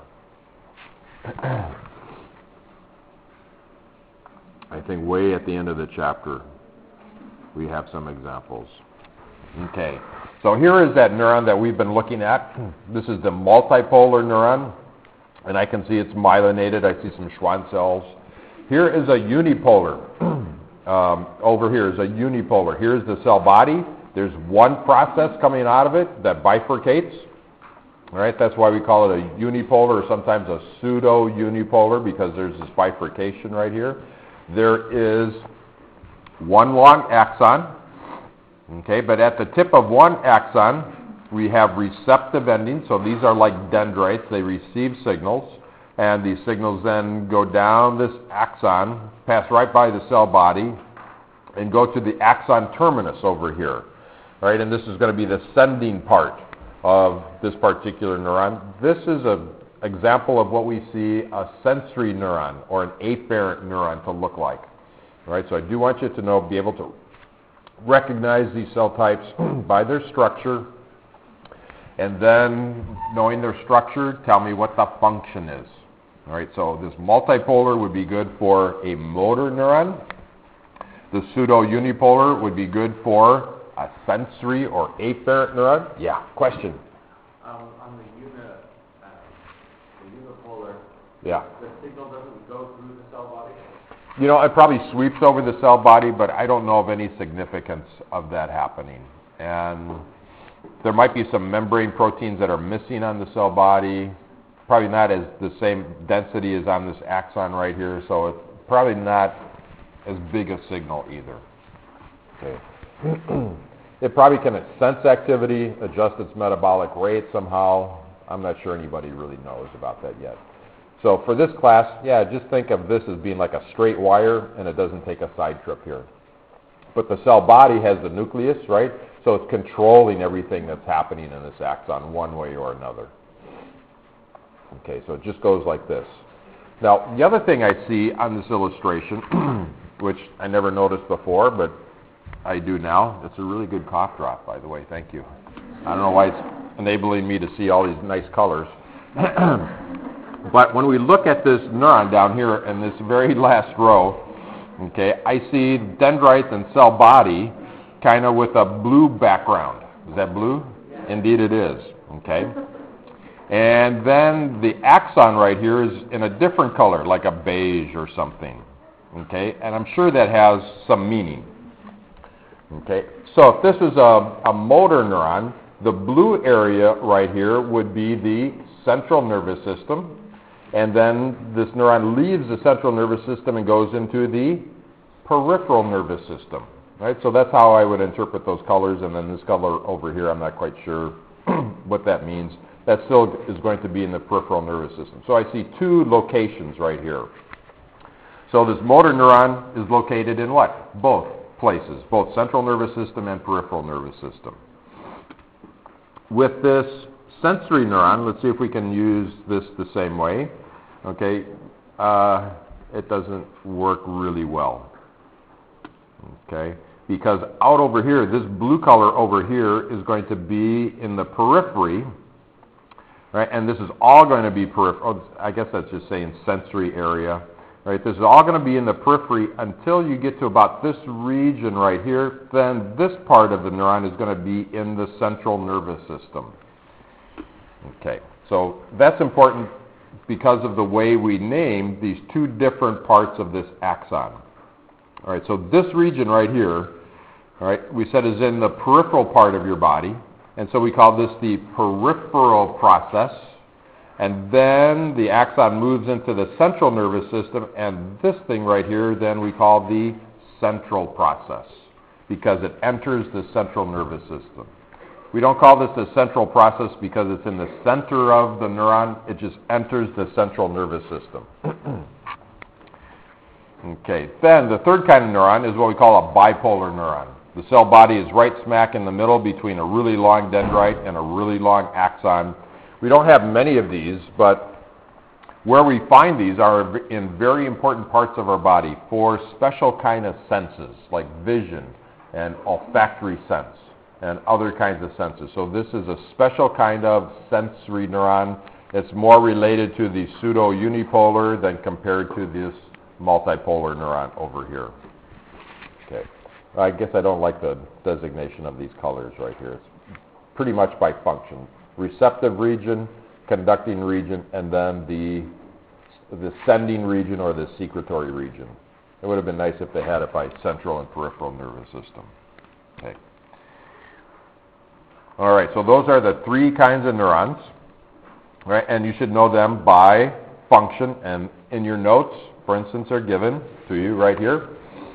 B: I think way at the end of the chapter we have some examples. Okay, so here is that neuron that we've been looking at. This is the multipolar neuron, and I can see it's myelinated. I see some Schwann cells. Here is a unipolar. Over here is a unipolar. Here's the cell body. There's one process coming out of it that bifurcates. All right, that's why we call it a unipolar or sometimes a pseudo-unipolar, because there's this bifurcation right here. There is one long axon, okay, but at the tip of one axon, we have receptive endings. So these are like dendrites. They receive signals, and these signals then go down this axon, pass right by the cell body, and go to the axon terminus over here. All right, and this is going to be the sending part of this particular neuron. This is an example of what we see a sensory neuron or an afferent neuron to look like. All right, so I do want you to know, be able to recognize these cell types by their structure, and then knowing their structure, tell me what the function is. All right, so this multipolar would be good for a motor neuron. The pseudo-unipolar would be good for a sensory or afferent neuron. Yeah, question?
C: On the unipolar,
B: yeah,
C: the signal doesn't go through the cell body?
B: You know, it probably sweeps over the cell body, but I don't know of any significance of that happening. And there might be some membrane proteins that are missing on the cell body, probably not as the same density as on this axon right here, so it's probably not as big a signal either. Okay. It probably can sense activity, adjust its metabolic rate somehow. I'm not sure anybody really knows about that yet. So for this class, yeah, just think of this as being like a straight wire, and it doesn't take a side trip here. But the cell body has the nucleus, right? So it's controlling everything that's happening in this axon one way or another. Okay, so it just goes like this. Now, the other thing I see on this illustration, which I never noticed before, but I do now. It's a really good cough drop, by the way. Thank you. I don't know why it's enabling me to see all these nice colors. But when we look at this neuron down here in this very last row, okay, I see dendrites and cell body kind of with a blue background. Is that blue? Yeah. Indeed it is. Okay. And then the axon right here is in a different color, like a beige or something. Okay. And I'm sure that has some meaning. Okay, so if this is a motor neuron, the blue area right here would be the central nervous system, and then this neuron leaves the central nervous system and goes into the peripheral nervous system. Right, so that's how I would interpret those colors, and then this color over here, I'm not quite sure what that means. That still is going to be in the peripheral nervous system. So I see two locations right here. So this motor neuron is located in what? Both places, both central nervous system and peripheral nervous system. With this sensory neuron, let's see if we can use this the same way. Okay, it doesn't work really well. Okay, because out over here, this blue color over here is going to be in the periphery, right? And this is all going to be peripheral. I guess that's just saying sensory area, right? This is all going to be in the periphery until you get to about this region right here. Then this part of the neuron is going to be in the central nervous system. Okay, so that's important because of the way we name these two different parts of this axon. All right, so this region right here, all right, we said is in the peripheral part of your body, and so we call this the peripheral process. And then the axon moves into the central nervous system, and this thing right here then we call the central process because it enters the central nervous system. We don't call this the central process because it's in the center of the neuron. It just enters the central nervous system. Okay, then the third kind of neuron is what we call a bipolar neuron. The cell body is right smack in the middle between a really long dendrite and a really long axon. We don't have many of these, but where we find these are in very important parts of our body for special kind of senses like vision and olfactory sense and other kinds of senses. So this is a special kind of sensory neuron. It's more related to the pseudo-unipolar than compared to this multipolar neuron over here. Okay, I guess I don't like the designation of these colors right here. It's pretty much by function. Receptive region, conducting region, and then the sending region or the secretory region. It would have been nice if they had it by central and peripheral nervous system. Okay. All right, so those are the three kinds of neurons, right? And you should know them by function. And in your notes, for instance, are given to you right here.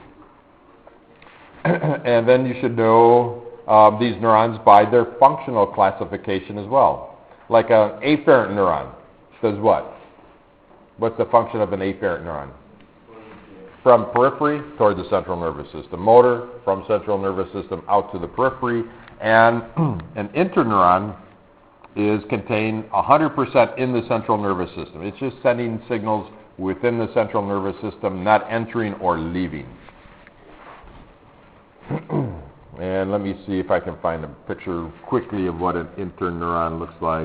B: And then you should know these neurons by their functional classification as well. Like an afferent neuron does what? What's the function of an afferent neuron? From periphery toward the central nervous system. Motor from central nervous system out to the periphery. And an interneuron is contained 100% in the central nervous system. It's just sending signals within the central nervous system, not entering or leaving. And let me see if I can find a picture quickly of what an interneuron looks like.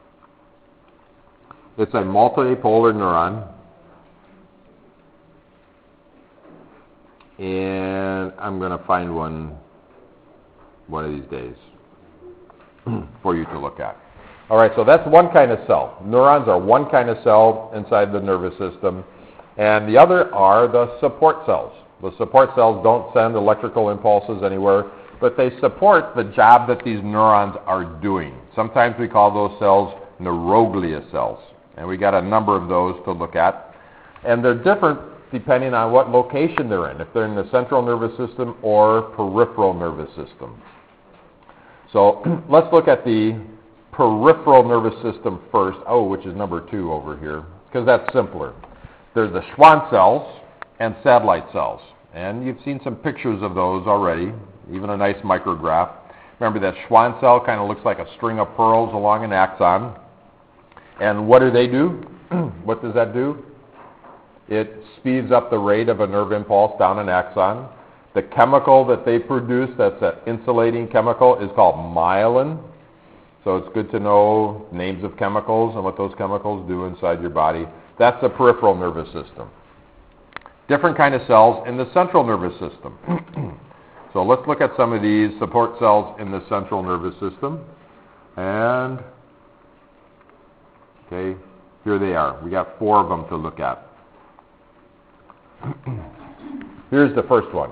B: It's a multipolar neuron. And I'm going to find one of these days for you to look at. All right, so that's one kind of cell. Neurons are one kind of cell inside the nervous system, and the other are the support cells. The support cells don't send electrical impulses anywhere, but they support the job that these neurons are doing. Sometimes we call those cells neuroglia cells, and we got a number of those to look at. And they're different depending on what location they're in, if they're in the central nervous system or peripheral nervous system. So let's look at the peripheral nervous system first, which is number 2 over here, because that's simpler. There's the Schwann cells and satellite cells, and you've seen some pictures of those already, even a nice micrograph. Remember that Schwann cell kind of looks like a string of pearls along an axon. And what do they do? What does that do? It speeds up the rate of a nerve impulse down an axon. The chemical that they produce, that's an insulating chemical, is called myelin. So it's good to know names of chemicals and what those chemicals do inside your body. That's the peripheral nervous system. Different kind of cells in the central nervous system. So let's look at some of these support cells in the central nervous system. And, okay, here they are. We got 4 of them to look at. Here's the first one.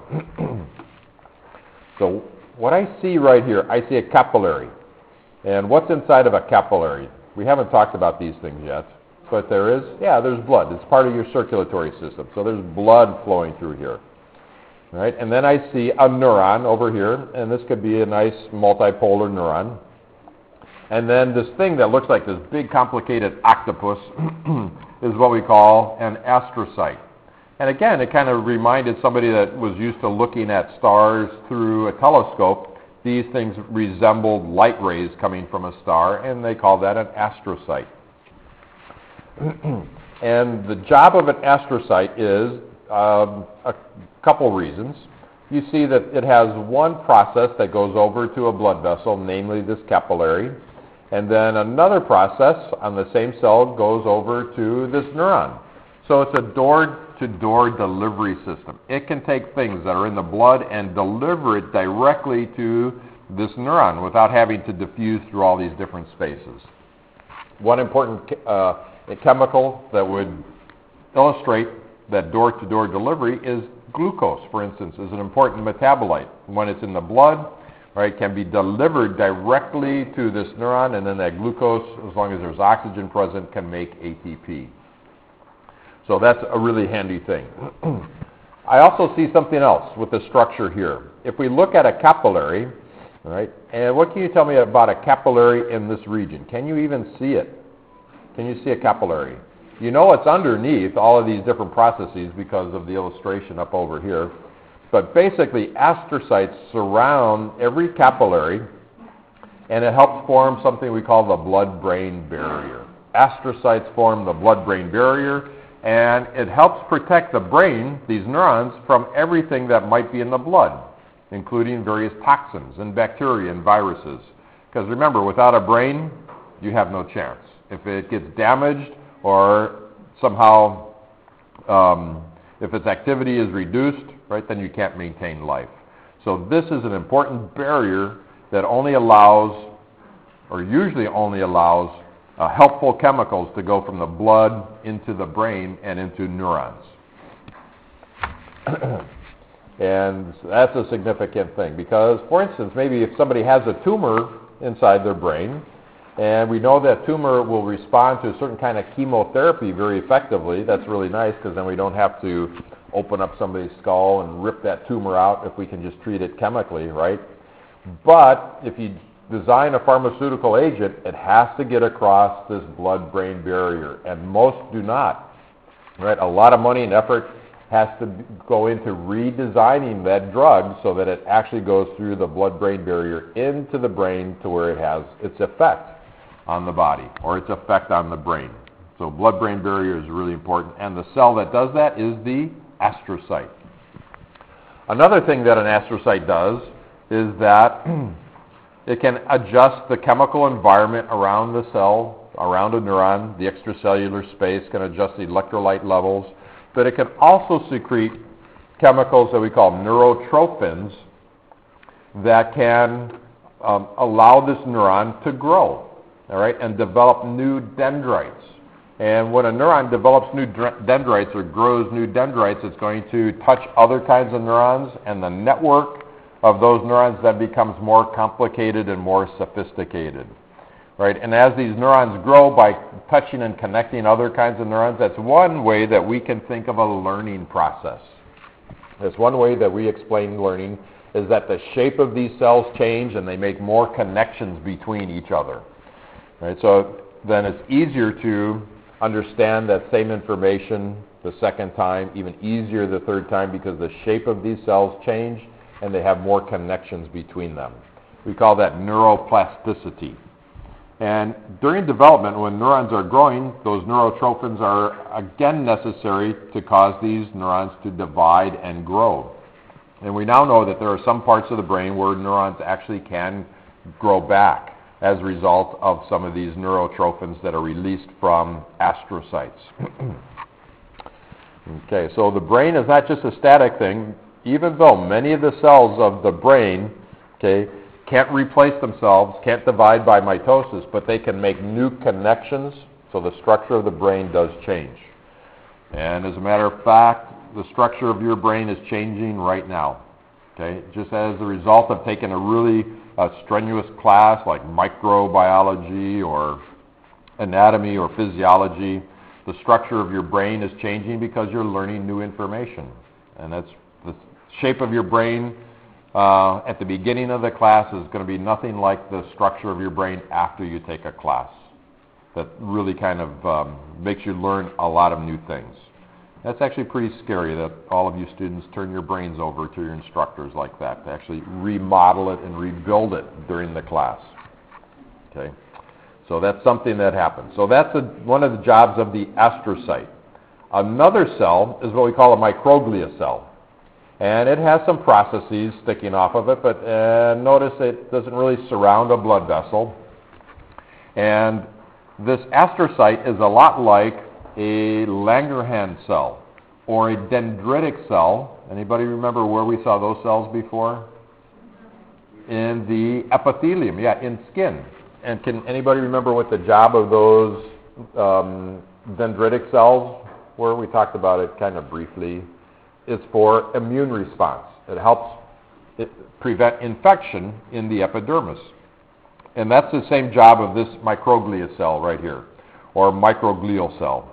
B: So what I see right here, I see a capillary. And what's inside of a capillary? We haven't talked about these things yet, but there's blood. It's part of your circulatory system. So there's blood flowing through here. right? And then I see a neuron over here, and this could be a nice multipolar neuron. And then this thing that looks like this big complicated octopus is what we call an astrocyte. And again, it kind of reminded somebody that was used to looking at stars through a telescope. These things resembled light rays coming from a star, and they call that an astrocyte. And the job of an astrocyte is a couple reasons. You see that it has one process that goes over to a blood vessel, namely this capillary, and then another process on the same cell goes over to this neuron. So it's a door-to-door delivery system. It can take things that are in the blood and deliver it directly to this neuron without having to diffuse through all these different spaces. One important chemical that would illustrate that door-to-door delivery is glucose, for instance, is an important metabolite. When it's in the blood, right, can be delivered directly to this neuron, and then that glucose, as long as there's oxygen present, can make ATP. So that's a really handy thing. I also see something else with the structure here. If we look at a capillary, right, and what can you tell me about a capillary in this region? Can you even see it? Can you see a capillary? You know it's underneath all of these different processes because of the illustration up over here. But basically, astrocytes surround every capillary, and it helps form something we call the blood-brain barrier. Astrocytes form the blood-brain barrier, and it helps protect the brain, these neurons, from everything that might be in the blood, including various toxins and bacteria and viruses. Because remember, without a brain, you have no chance. If it gets damaged or somehow if its activity is reduced, right, then you can't maintain life. So this is an important barrier that only allows, or usually only allows, helpful chemicals to go from the blood into the brain and into neurons. And that's a significant thing because, for instance, maybe if somebody has a tumor inside their brain, and we know that tumor will respond to a certain kind of chemotherapy very effectively. That's really nice because then we don't have to open up somebody's skull and rip that tumor out if we can just treat it chemically, right? But if you design a pharmaceutical agent, it has to get across this blood-brain barrier, and most do not, right? A lot of money and effort has to go into redesigning that drug so that it actually goes through the blood-brain barrier into the brain to where it has its effect on the body, or its effect on the brain. So blood-brain barrier is really important, and the cell that does that is the astrocyte. Another thing that an astrocyte does is that it can adjust the chemical environment around the cell, around a neuron. The extracellular space can adjust the electrolyte levels, but it can also secrete chemicals that we call neurotrophins that can allow this neuron to grow. All right, and develop new dendrites. And when a neuron develops new dendrites or grows new dendrites, it's going to touch other kinds of neurons, and the network of those neurons then becomes more complicated and more sophisticated. Right? And as these neurons grow by touching and connecting other kinds of neurons, that's one way that we can think of a learning process. That's one way that we explain learning, is that the shape of these cells change and they make more connections between each other. Right, so then it's easier to understand that same information the second time, even easier the third time because the shape of these cells change and they have more connections between them. We call that neuroplasticity. And during development, when neurons are growing, those neurotrophins are again necessary to cause these neurons to divide and grow. And we now know that there are some parts of the brain where neurons actually can grow back as a result of some of these neurotrophins that are released from astrocytes. Okay, so the brain is not just a static thing, even though many of the cells of the brain, okay, can't replace themselves, can't divide by mitosis, but they can make new connections, so the structure of the brain does change. And as a matter of fact, the structure of your brain is changing right now. Okay, just as a result of taking a really strenuous class like microbiology or anatomy or physiology, the structure of your brain is changing because you're learning new information. And that's shape of your brain at the beginning of the class is going to be nothing like the structure of your brain after you take a class. That really kind of makes you learn a lot of new things. That's actually pretty scary that all of you students turn your brains over to your instructors like that, to actually remodel it and rebuild it during the class. Okay, so that's something that happens. So that's one of the jobs of the astrocyte. Another cell is what we call a microglia cell. And it has some processes sticking off of it, but notice it doesn't really surround a blood vessel. And this astrocyte is a lot like a Langerhans cell or a dendritic cell. Anybody remember where we saw those cells before? In the epithelium, yeah, in skin. And can anybody remember what the job of those dendritic cells were? We talked about it kind of briefly. It's for immune response. It helps prevent infection in the epidermis. And that's the same job of this microglia cell right here, or microglial cell.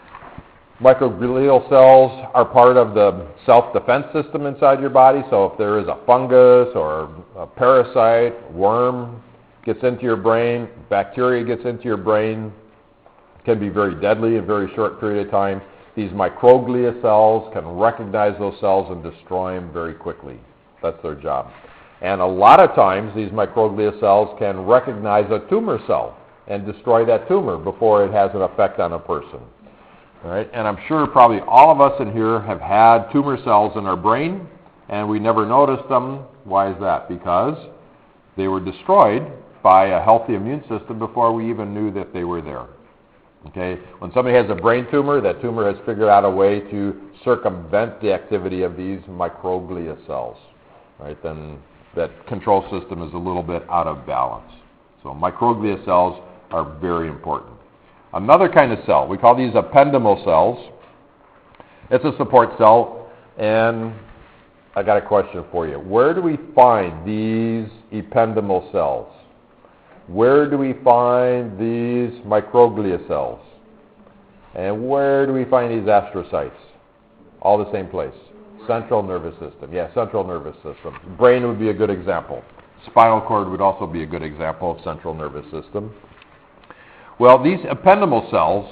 B: Microglial cells are part of the self-defense system inside your body, so if there is a fungus or a parasite, worm gets into your brain, bacteria gets into your brain, it can be very deadly in a very short period of time. These microglia cells can recognize those cells and destroy them very quickly. That's their job. And a lot of times, these microglia cells can recognize a tumor cell and destroy that tumor before it has an effect on a person. All right? And I'm sure probably all of us in here have had tumor cells in our brain, and we never noticed them. Why is that? Because they were destroyed by a healthy immune system before we even knew that they were there. Okay? When somebody has a brain tumor, that tumor has figured out a way to circumvent the activity of these microglia cells. Right? Then that control system is a little bit out of balance. So microglia cells are very important. Another kind of cell, we call these ependymal cells. It's a support cell, and I got a question for you. Where do we find these ependymal cells? Where do we find these microglia cells? And where do we find these astrocytes? All the same place. Central nervous system. Yeah, central nervous system. Brain would be a good example. Spinal cord would also be a good example of central nervous system. Well, these ependymal cells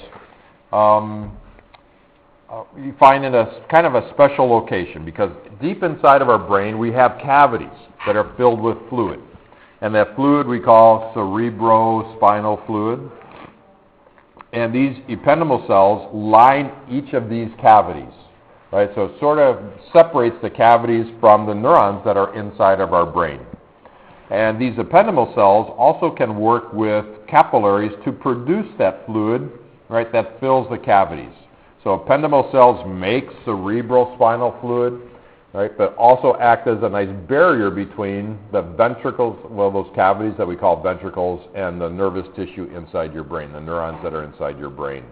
B: you find in a kind of a special location because deep inside of our brain we have cavities that are filled with fluid. And that fluid we call cerebrospinal fluid. And these ependymal cells line each of these cavities. Right? So it sort of separates the cavities from the neurons that are inside of our brain. And these ependymal cells also can work with capillaries to produce that fluid, right, that fills the cavities. So ependymal cells make cerebrospinal fluid, right, but also act as a nice barrier between the ventricles, well, those cavities that we call ventricles, and the nervous tissue inside your brain, the neurons that are inside your brain.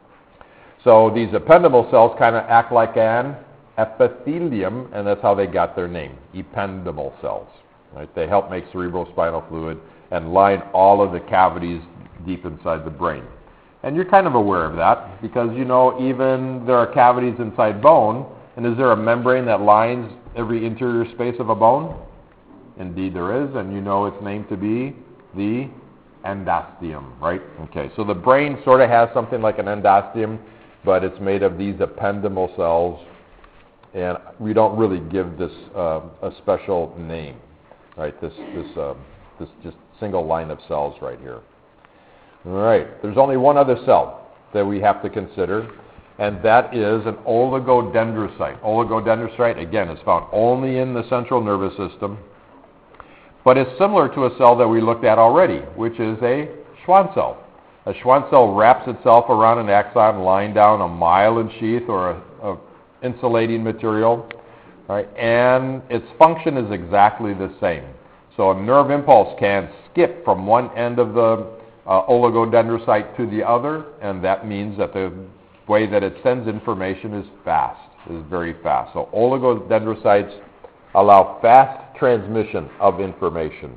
B: So these ependymal cells kind of act like an epithelium, and that's how they got their name, ependymal cells. Right? They help make cerebrospinal fluid and line all of the cavities deep inside the brain. And you're kind of aware of that because you know even there are cavities inside bone, and is there a membrane that lines every interior space of a bone? Indeed there is, and you know it's named to be the endosteum, right? Okay, so the brain sort of has something like an endosteum, but it's made of these ependymal cells, and we don't really give this a special name, right? This just single line of cells right here. All right, there's only one other cell that we have to consider, and that is an oligodendrocyte. Oligodendrocyte, again, is found only in the central nervous system, but it's similar to a cell that we looked at already, which is a Schwann cell. A Schwann cell wraps itself around an axon lying down a myelin sheath or a insulating material, right? And its function is exactly the same. So a nerve impulse can skip from one end of the oligodendrocyte to the other, and that means that the way that it sends information is fast, is very fast. So oligodendrocytes allow fast transmission of information.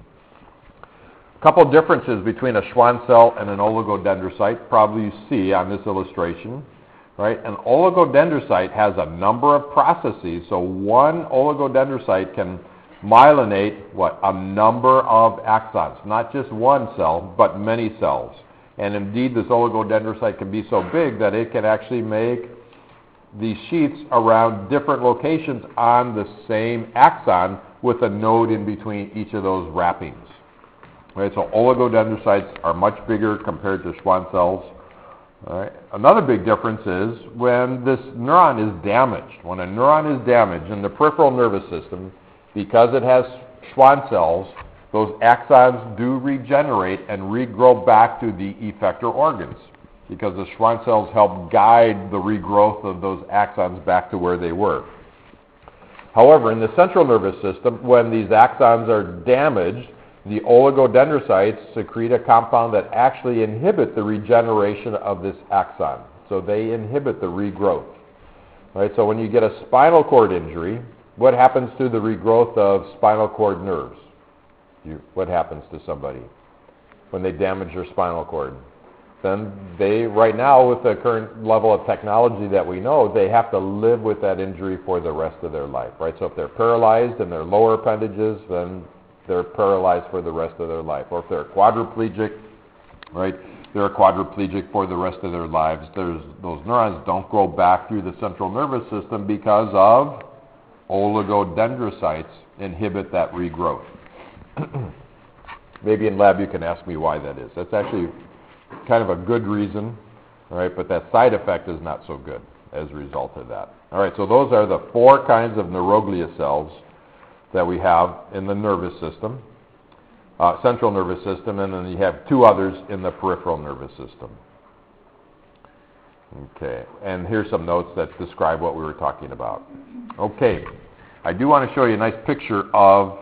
B: A couple differences between a Schwann cell and an oligodendrocyte probably you see on this illustration. right? An oligodendrocyte has a number of processes, so one oligodendrocyte can myelinate, a number of axons, not just one cell, but many cells. And indeed, this oligodendrocyte can be so big that it can actually make these sheaths around different locations on the same axon with a node in between each of those wrappings. Right, so oligodendrocytes are much bigger compared to Schwann cells. All right. Another big difference is when this neuron is damaged. When a neuron is damaged in the peripheral nervous system, because it has Schwann cells, those axons do regenerate and regrow back to the effector organs, because the Schwann cells help guide the regrowth of those axons back to where they were. However, in the central nervous system, when these axons are damaged, the oligodendrocytes secrete a compound that actually inhibit the regeneration of this axon. So they inhibit the regrowth. Right? So when you get a spinal cord injury, what happens to the regrowth of spinal cord nerves? What happens to somebody when they damage their spinal cord? Then they, right now, with the current level of technology that we know, they have to live with that injury for the rest of their life. Right? So if they're paralyzed in their lower appendages, then they're paralyzed for the rest of their life. Or if they're quadriplegic, right, they're quadriplegic for the rest of their lives. Those neurons don't go back through the central nervous system because of oligodendrocytes inhibit that regrowth. Maybe in lab you can ask me why that is. That's actually kind of a good reason, right? But that side effect is not so good as a result of that. All right, so those are the 4 kinds of neuroglia cells that we have in the nervous system, central nervous system, and then you have 2 others in the peripheral nervous system. Okay, and here's some notes that describe what we were talking about. Okay, I do want to show you a nice picture of,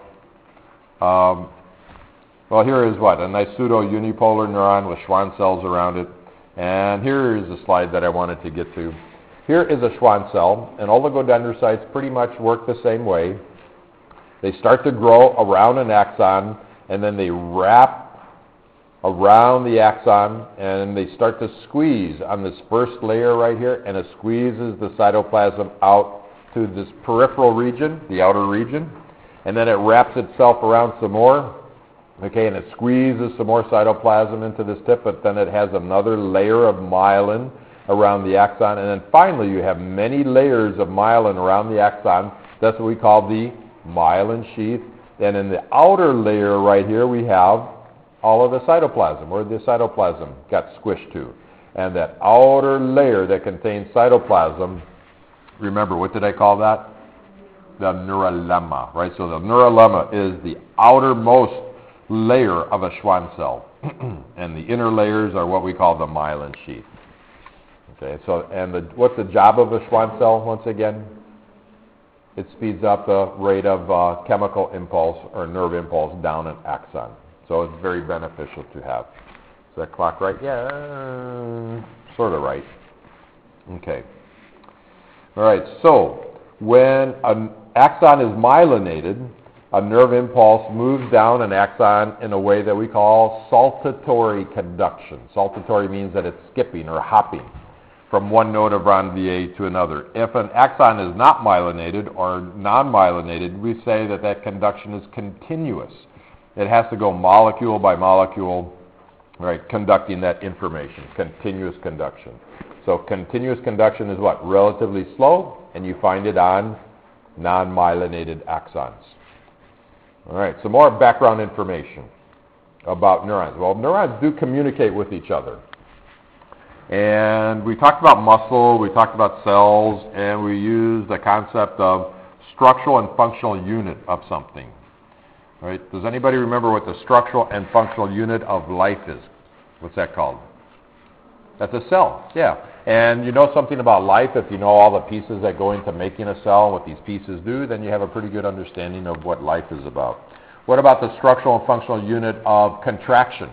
B: here is a nice pseudo-unipolar neuron with Schwann cells around it. And here is a slide that I wanted to get to. Here is a Schwann cell, and oligodendrocytes pretty much work the same way. They start to grow around an axon, and then they wrap around the axon, and they start to squeeze on this first layer right here, and it squeezes the cytoplasm out to this peripheral region, the outer region, and then it wraps itself around some more, okay, and it squeezes some more cytoplasm into this tip, but then it has another layer of myelin around the axon, and then finally you have many layers of myelin around the axon. That's what we call the myelin sheath. And in the outer layer right here we have all of the cytoplasm, where the cytoplasm got squished to. And that outer layer that contains cytoplasm, remember, what did I call that? The neurolemma, right? So the neurolemma is the outermost layer of a Schwann cell. And the inner layers are what we call the myelin sheath. Okay, so, and what's the job of a Schwann cell, once again? It speeds up the rate of chemical impulse or nerve impulse down an axon. So it's very beneficial to have. Is that clock right? Yeah, sort of right. Okay. All right, so when an axon is myelinated, a nerve impulse moves down an axon in a way that we call saltatory conduction. Saltatory means that it's skipping or hopping from one node of RON-VA to another. If an axon is not myelinated or non-myelinated, we say that that conduction is continuous. It has to go molecule by molecule, right, conducting that information, continuous conduction. So continuous conduction is what? Relatively slow, and you find it on non-myelinated axons. All right, some more background information about neurons. Well, neurons do communicate with each other. And we talked about muscle, we talked about cells, and we used the concept of structural and functional unit of something. Right? Does anybody remember what the structural and functional unit of life is? What's that called? That's a cell, yeah. And you know something about life, if you know all the pieces that go into making a cell, what these pieces do, then you have a pretty good understanding of what life is about. What about the structural and functional unit of contraction?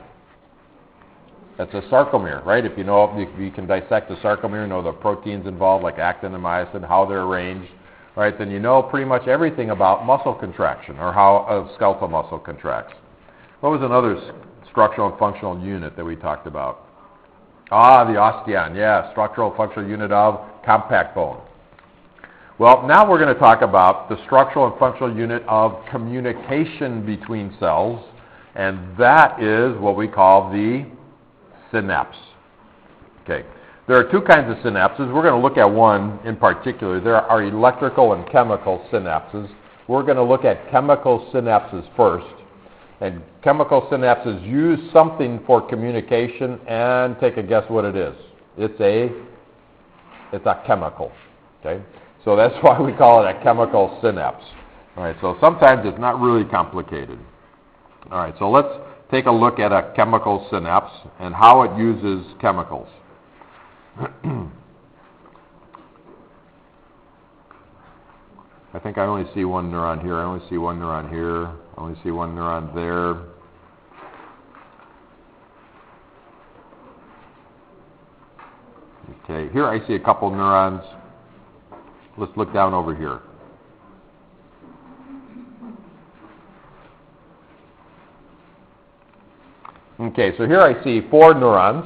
B: That's a sarcomere, right? If you know, if you can dissect the sarcomere, know the proteins involved like actin and myosin, how they're arranged, right? Then you know pretty much everything about muscle contraction or how a skeletal muscle contracts. What was another structural and functional unit that we talked about? Ah, the osteon, yeah, structural functional unit of compact bone. Well, now we're going to talk about the structural and functional unit of communication between cells, and that is what we call the synapse. Okay, there are two kinds of synapses. We're going to look at one in particular. There are electrical and chemical synapses. We're going to look at chemical synapses first. And chemical synapses use something for communication, and take a guess what it is. It's a chemical. Okay? So that's why we call it a chemical synapse. All right, so sometimes it's not really complicated. All right, so let's take a look at a chemical synapse and how it uses chemicals. I think I only see one neuron here. I only see one neuron here. I only see one neuron there. Okay, here I see a couple neurons. Let's look down over here. Okay, so here I see 4 neurons.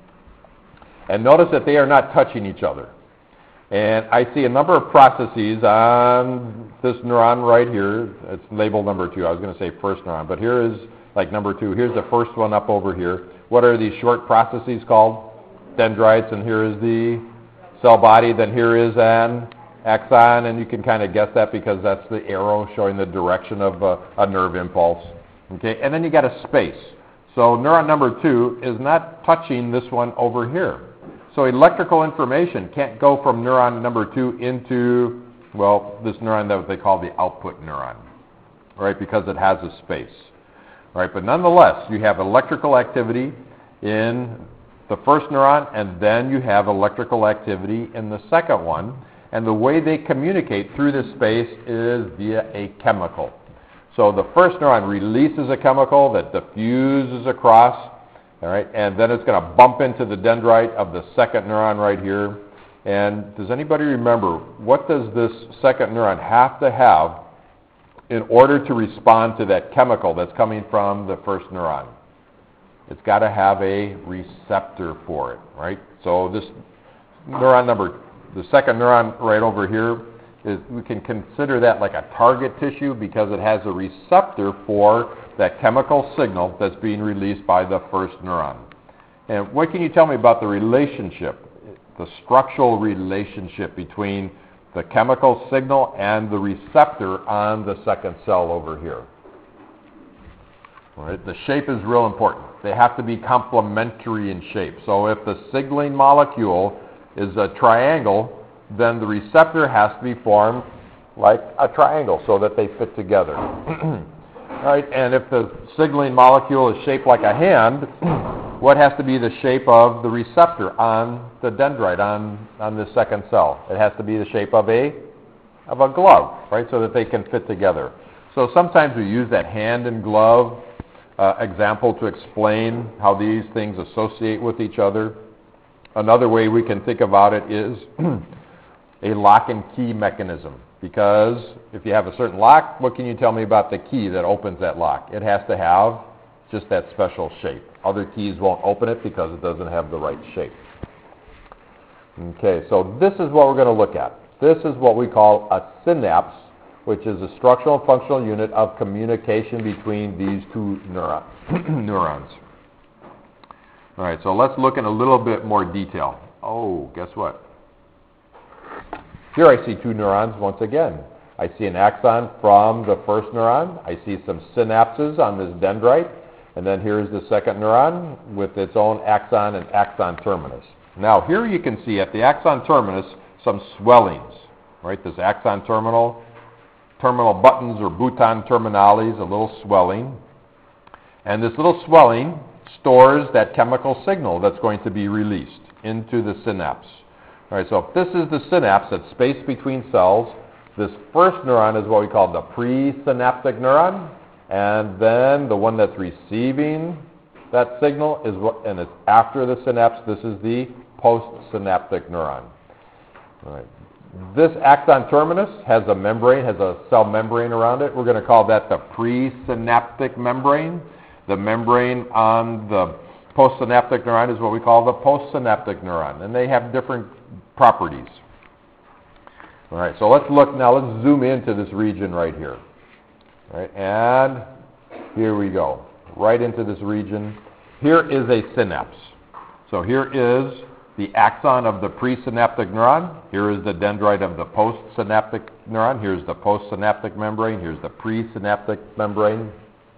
B: And notice that they are not touching each other. And I see a number of processes on this neuron right here. It's labeled number 2. I was going to say first neuron, but here is like number 2. Here's the first one up over here. What are these short processes called? Dendrites, and here is the cell body. Then here is an axon, and you can kind of guess that because that's the arrow showing the direction of a nerve impulse. Okay, and then you got a space. So neuron number 2 is not touching this one over here. So electrical information can't go from neuron number 2 into, well, this neuron that they call the output neuron, right, because it has a space. Right, but nonetheless, you have electrical activity in the first neuron, and then you have electrical activity in the second one. And the way they communicate through this space is via a chemical. So the first neuron releases a chemical that diffuses across, all right, and then it's going to bump into the dendrite of the second neuron right here. And does anybody remember, what does this second neuron have to have in order to respond to that chemical that's coming from the first neuron? It's got to have a receptor for it, right? So this neuron the second neuron right over here, we can consider that like a target tissue because it has a receptor for that chemical signal that's being released by the first neuron. And what can you tell me about the relationship, the structural relationship between the chemical signal and the receptor on the second cell over here? All right, the shape is real important. They have to be complementary in shape. So if the signaling molecule is a triangle, then the receptor has to be formed like a triangle so that they fit together. All right, and if the signaling molecule is shaped like a hand, what has to be the shape of the receptor on the dendrite, on the second cell? It has to be the shape of a glove, right, so that they can fit together. So sometimes we use that hand and glove example to explain how these things associate with each other. Another way we can think about it is a lock and key mechanism, because if you have a certain lock, what can you tell me about the key that opens that lock? It has to have just that special shape. Other keys won't open it because it doesn't have the right shape. Okay, so this is what we're going to look at. This is what we call a synapse, which is a structural and functional unit of communication between these two neurons. All right, so let's look in a little bit more detail. Oh, guess what? Here I see 2 neurons once again. I see an axon from the first neuron. I see some synapses on this dendrite. And then here's the second neuron with its own axon and axon terminus. Now here you can see at the axon terminus some swellings, right? This axon terminal buttons or bouton terminalis, a little swelling. And this little swelling stores that chemical signal that's going to be released into the synapse. All right, so if this is the synapse, that space between cells, this first neuron is what we call the presynaptic neuron, and then the one that's receiving that signal is and it's after the synapse. This is the postsynaptic neuron. All right. This axon terminus has a membrane, has a cell membrane around it. We're going to call that the presynaptic membrane. The membrane on the postsynaptic neuron is what we call the postsynaptic neuron, and they have different properties. All right, so let's zoom into this region right here. All right, and here we go, right into this region. Here is a synapse. So here is the axon of the presynaptic neuron. Here is the dendrite of the postsynaptic neuron. Here's the postsynaptic membrane. Here's the presynaptic membrane.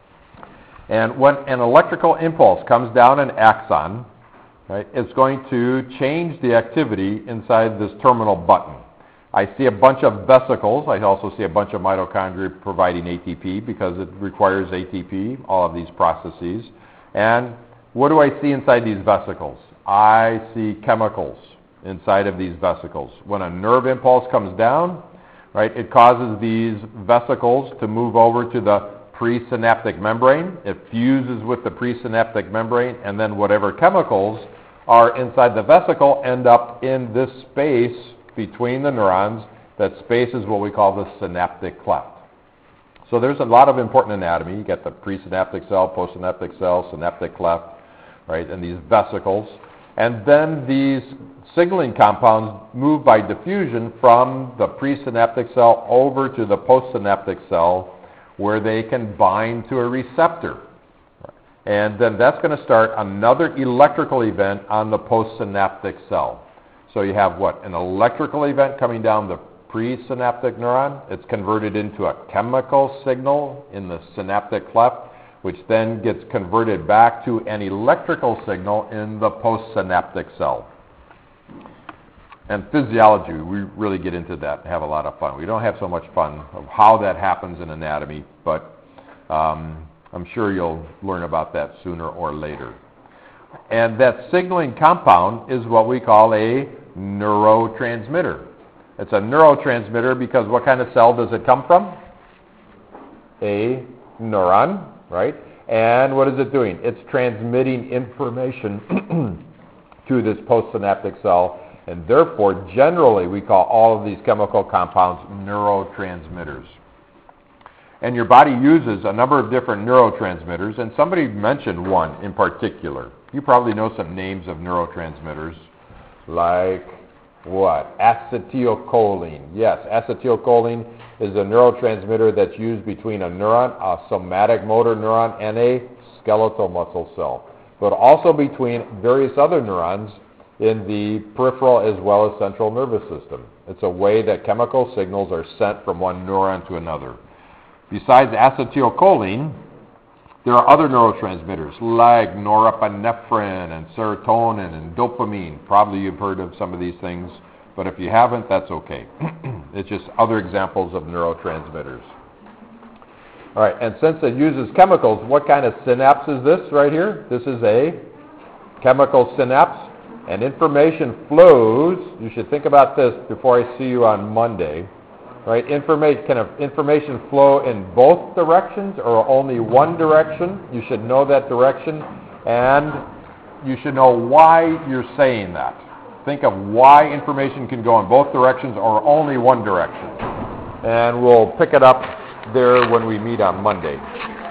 B: And when an electrical impulse comes down an axon, right, it's going to change the activity inside this terminal button. I see a bunch of vesicles. I also see a bunch of mitochondria providing ATP because it requires ATP, all of these processes. And what do I see inside these vesicles? I see chemicals inside of these vesicles. When a nerve impulse comes down, right, it causes these vesicles to move over to the presynaptic membrane. It fuses with the presynaptic membrane, and then whatever chemicals are inside the vesicle end up in this space between the neurons. That space is what we call the synaptic cleft. So there's a lot of important anatomy. You get the presynaptic cell, postsynaptic cell, synaptic cleft, right, and these vesicles. And then these signaling compounds move by diffusion from the presynaptic cell over to the postsynaptic cell, where they can bind to a receptor. And then that's going to start another electrical event on the postsynaptic cell. So you have what? An electrical event coming down the presynaptic neuron. It's converted into a chemical signal in the synaptic cleft, which then gets converted back to an electrical signal in the postsynaptic cell. And physiology, we really get into that and have a lot of fun. We don't have so much fun of how that happens in anatomy, but I'm sure you'll learn about that sooner or later. And that signaling compound is what we call a neurotransmitter. It's a neurotransmitter because what kind of cell does it come from? A neuron, right? And what is it doing? It's transmitting information to this postsynaptic cell, and therefore, generally, we call all of these chemical compounds neurotransmitters. And your body uses a number of different neurotransmitters, and somebody mentioned one in particular. You probably know some names of neurotransmitters, like what? Acetylcholine. Yes, acetylcholine is a neurotransmitter that's used between a neuron, a somatic motor neuron, and a skeletal muscle cell, but also between various other neurons in the peripheral as well as central nervous system. It's a way that chemical signals are sent from one neuron to another. Besides acetylcholine, there are other neurotransmitters like norepinephrine and serotonin and dopamine. Probably you've heard of some of these things, but if you haven't, that's okay. It's just other examples of neurotransmitters. All right, and since it uses chemicals, what kind of synapse is this right here? This is a chemical synapse, and information flows. You should think about this before I see you on Monday. Right? Can information flow in both directions or only one direction? You should know that direction, and you should know why you're saying that. Think of why information can go in both directions or only one direction. And we'll pick it up there when we meet on Monday.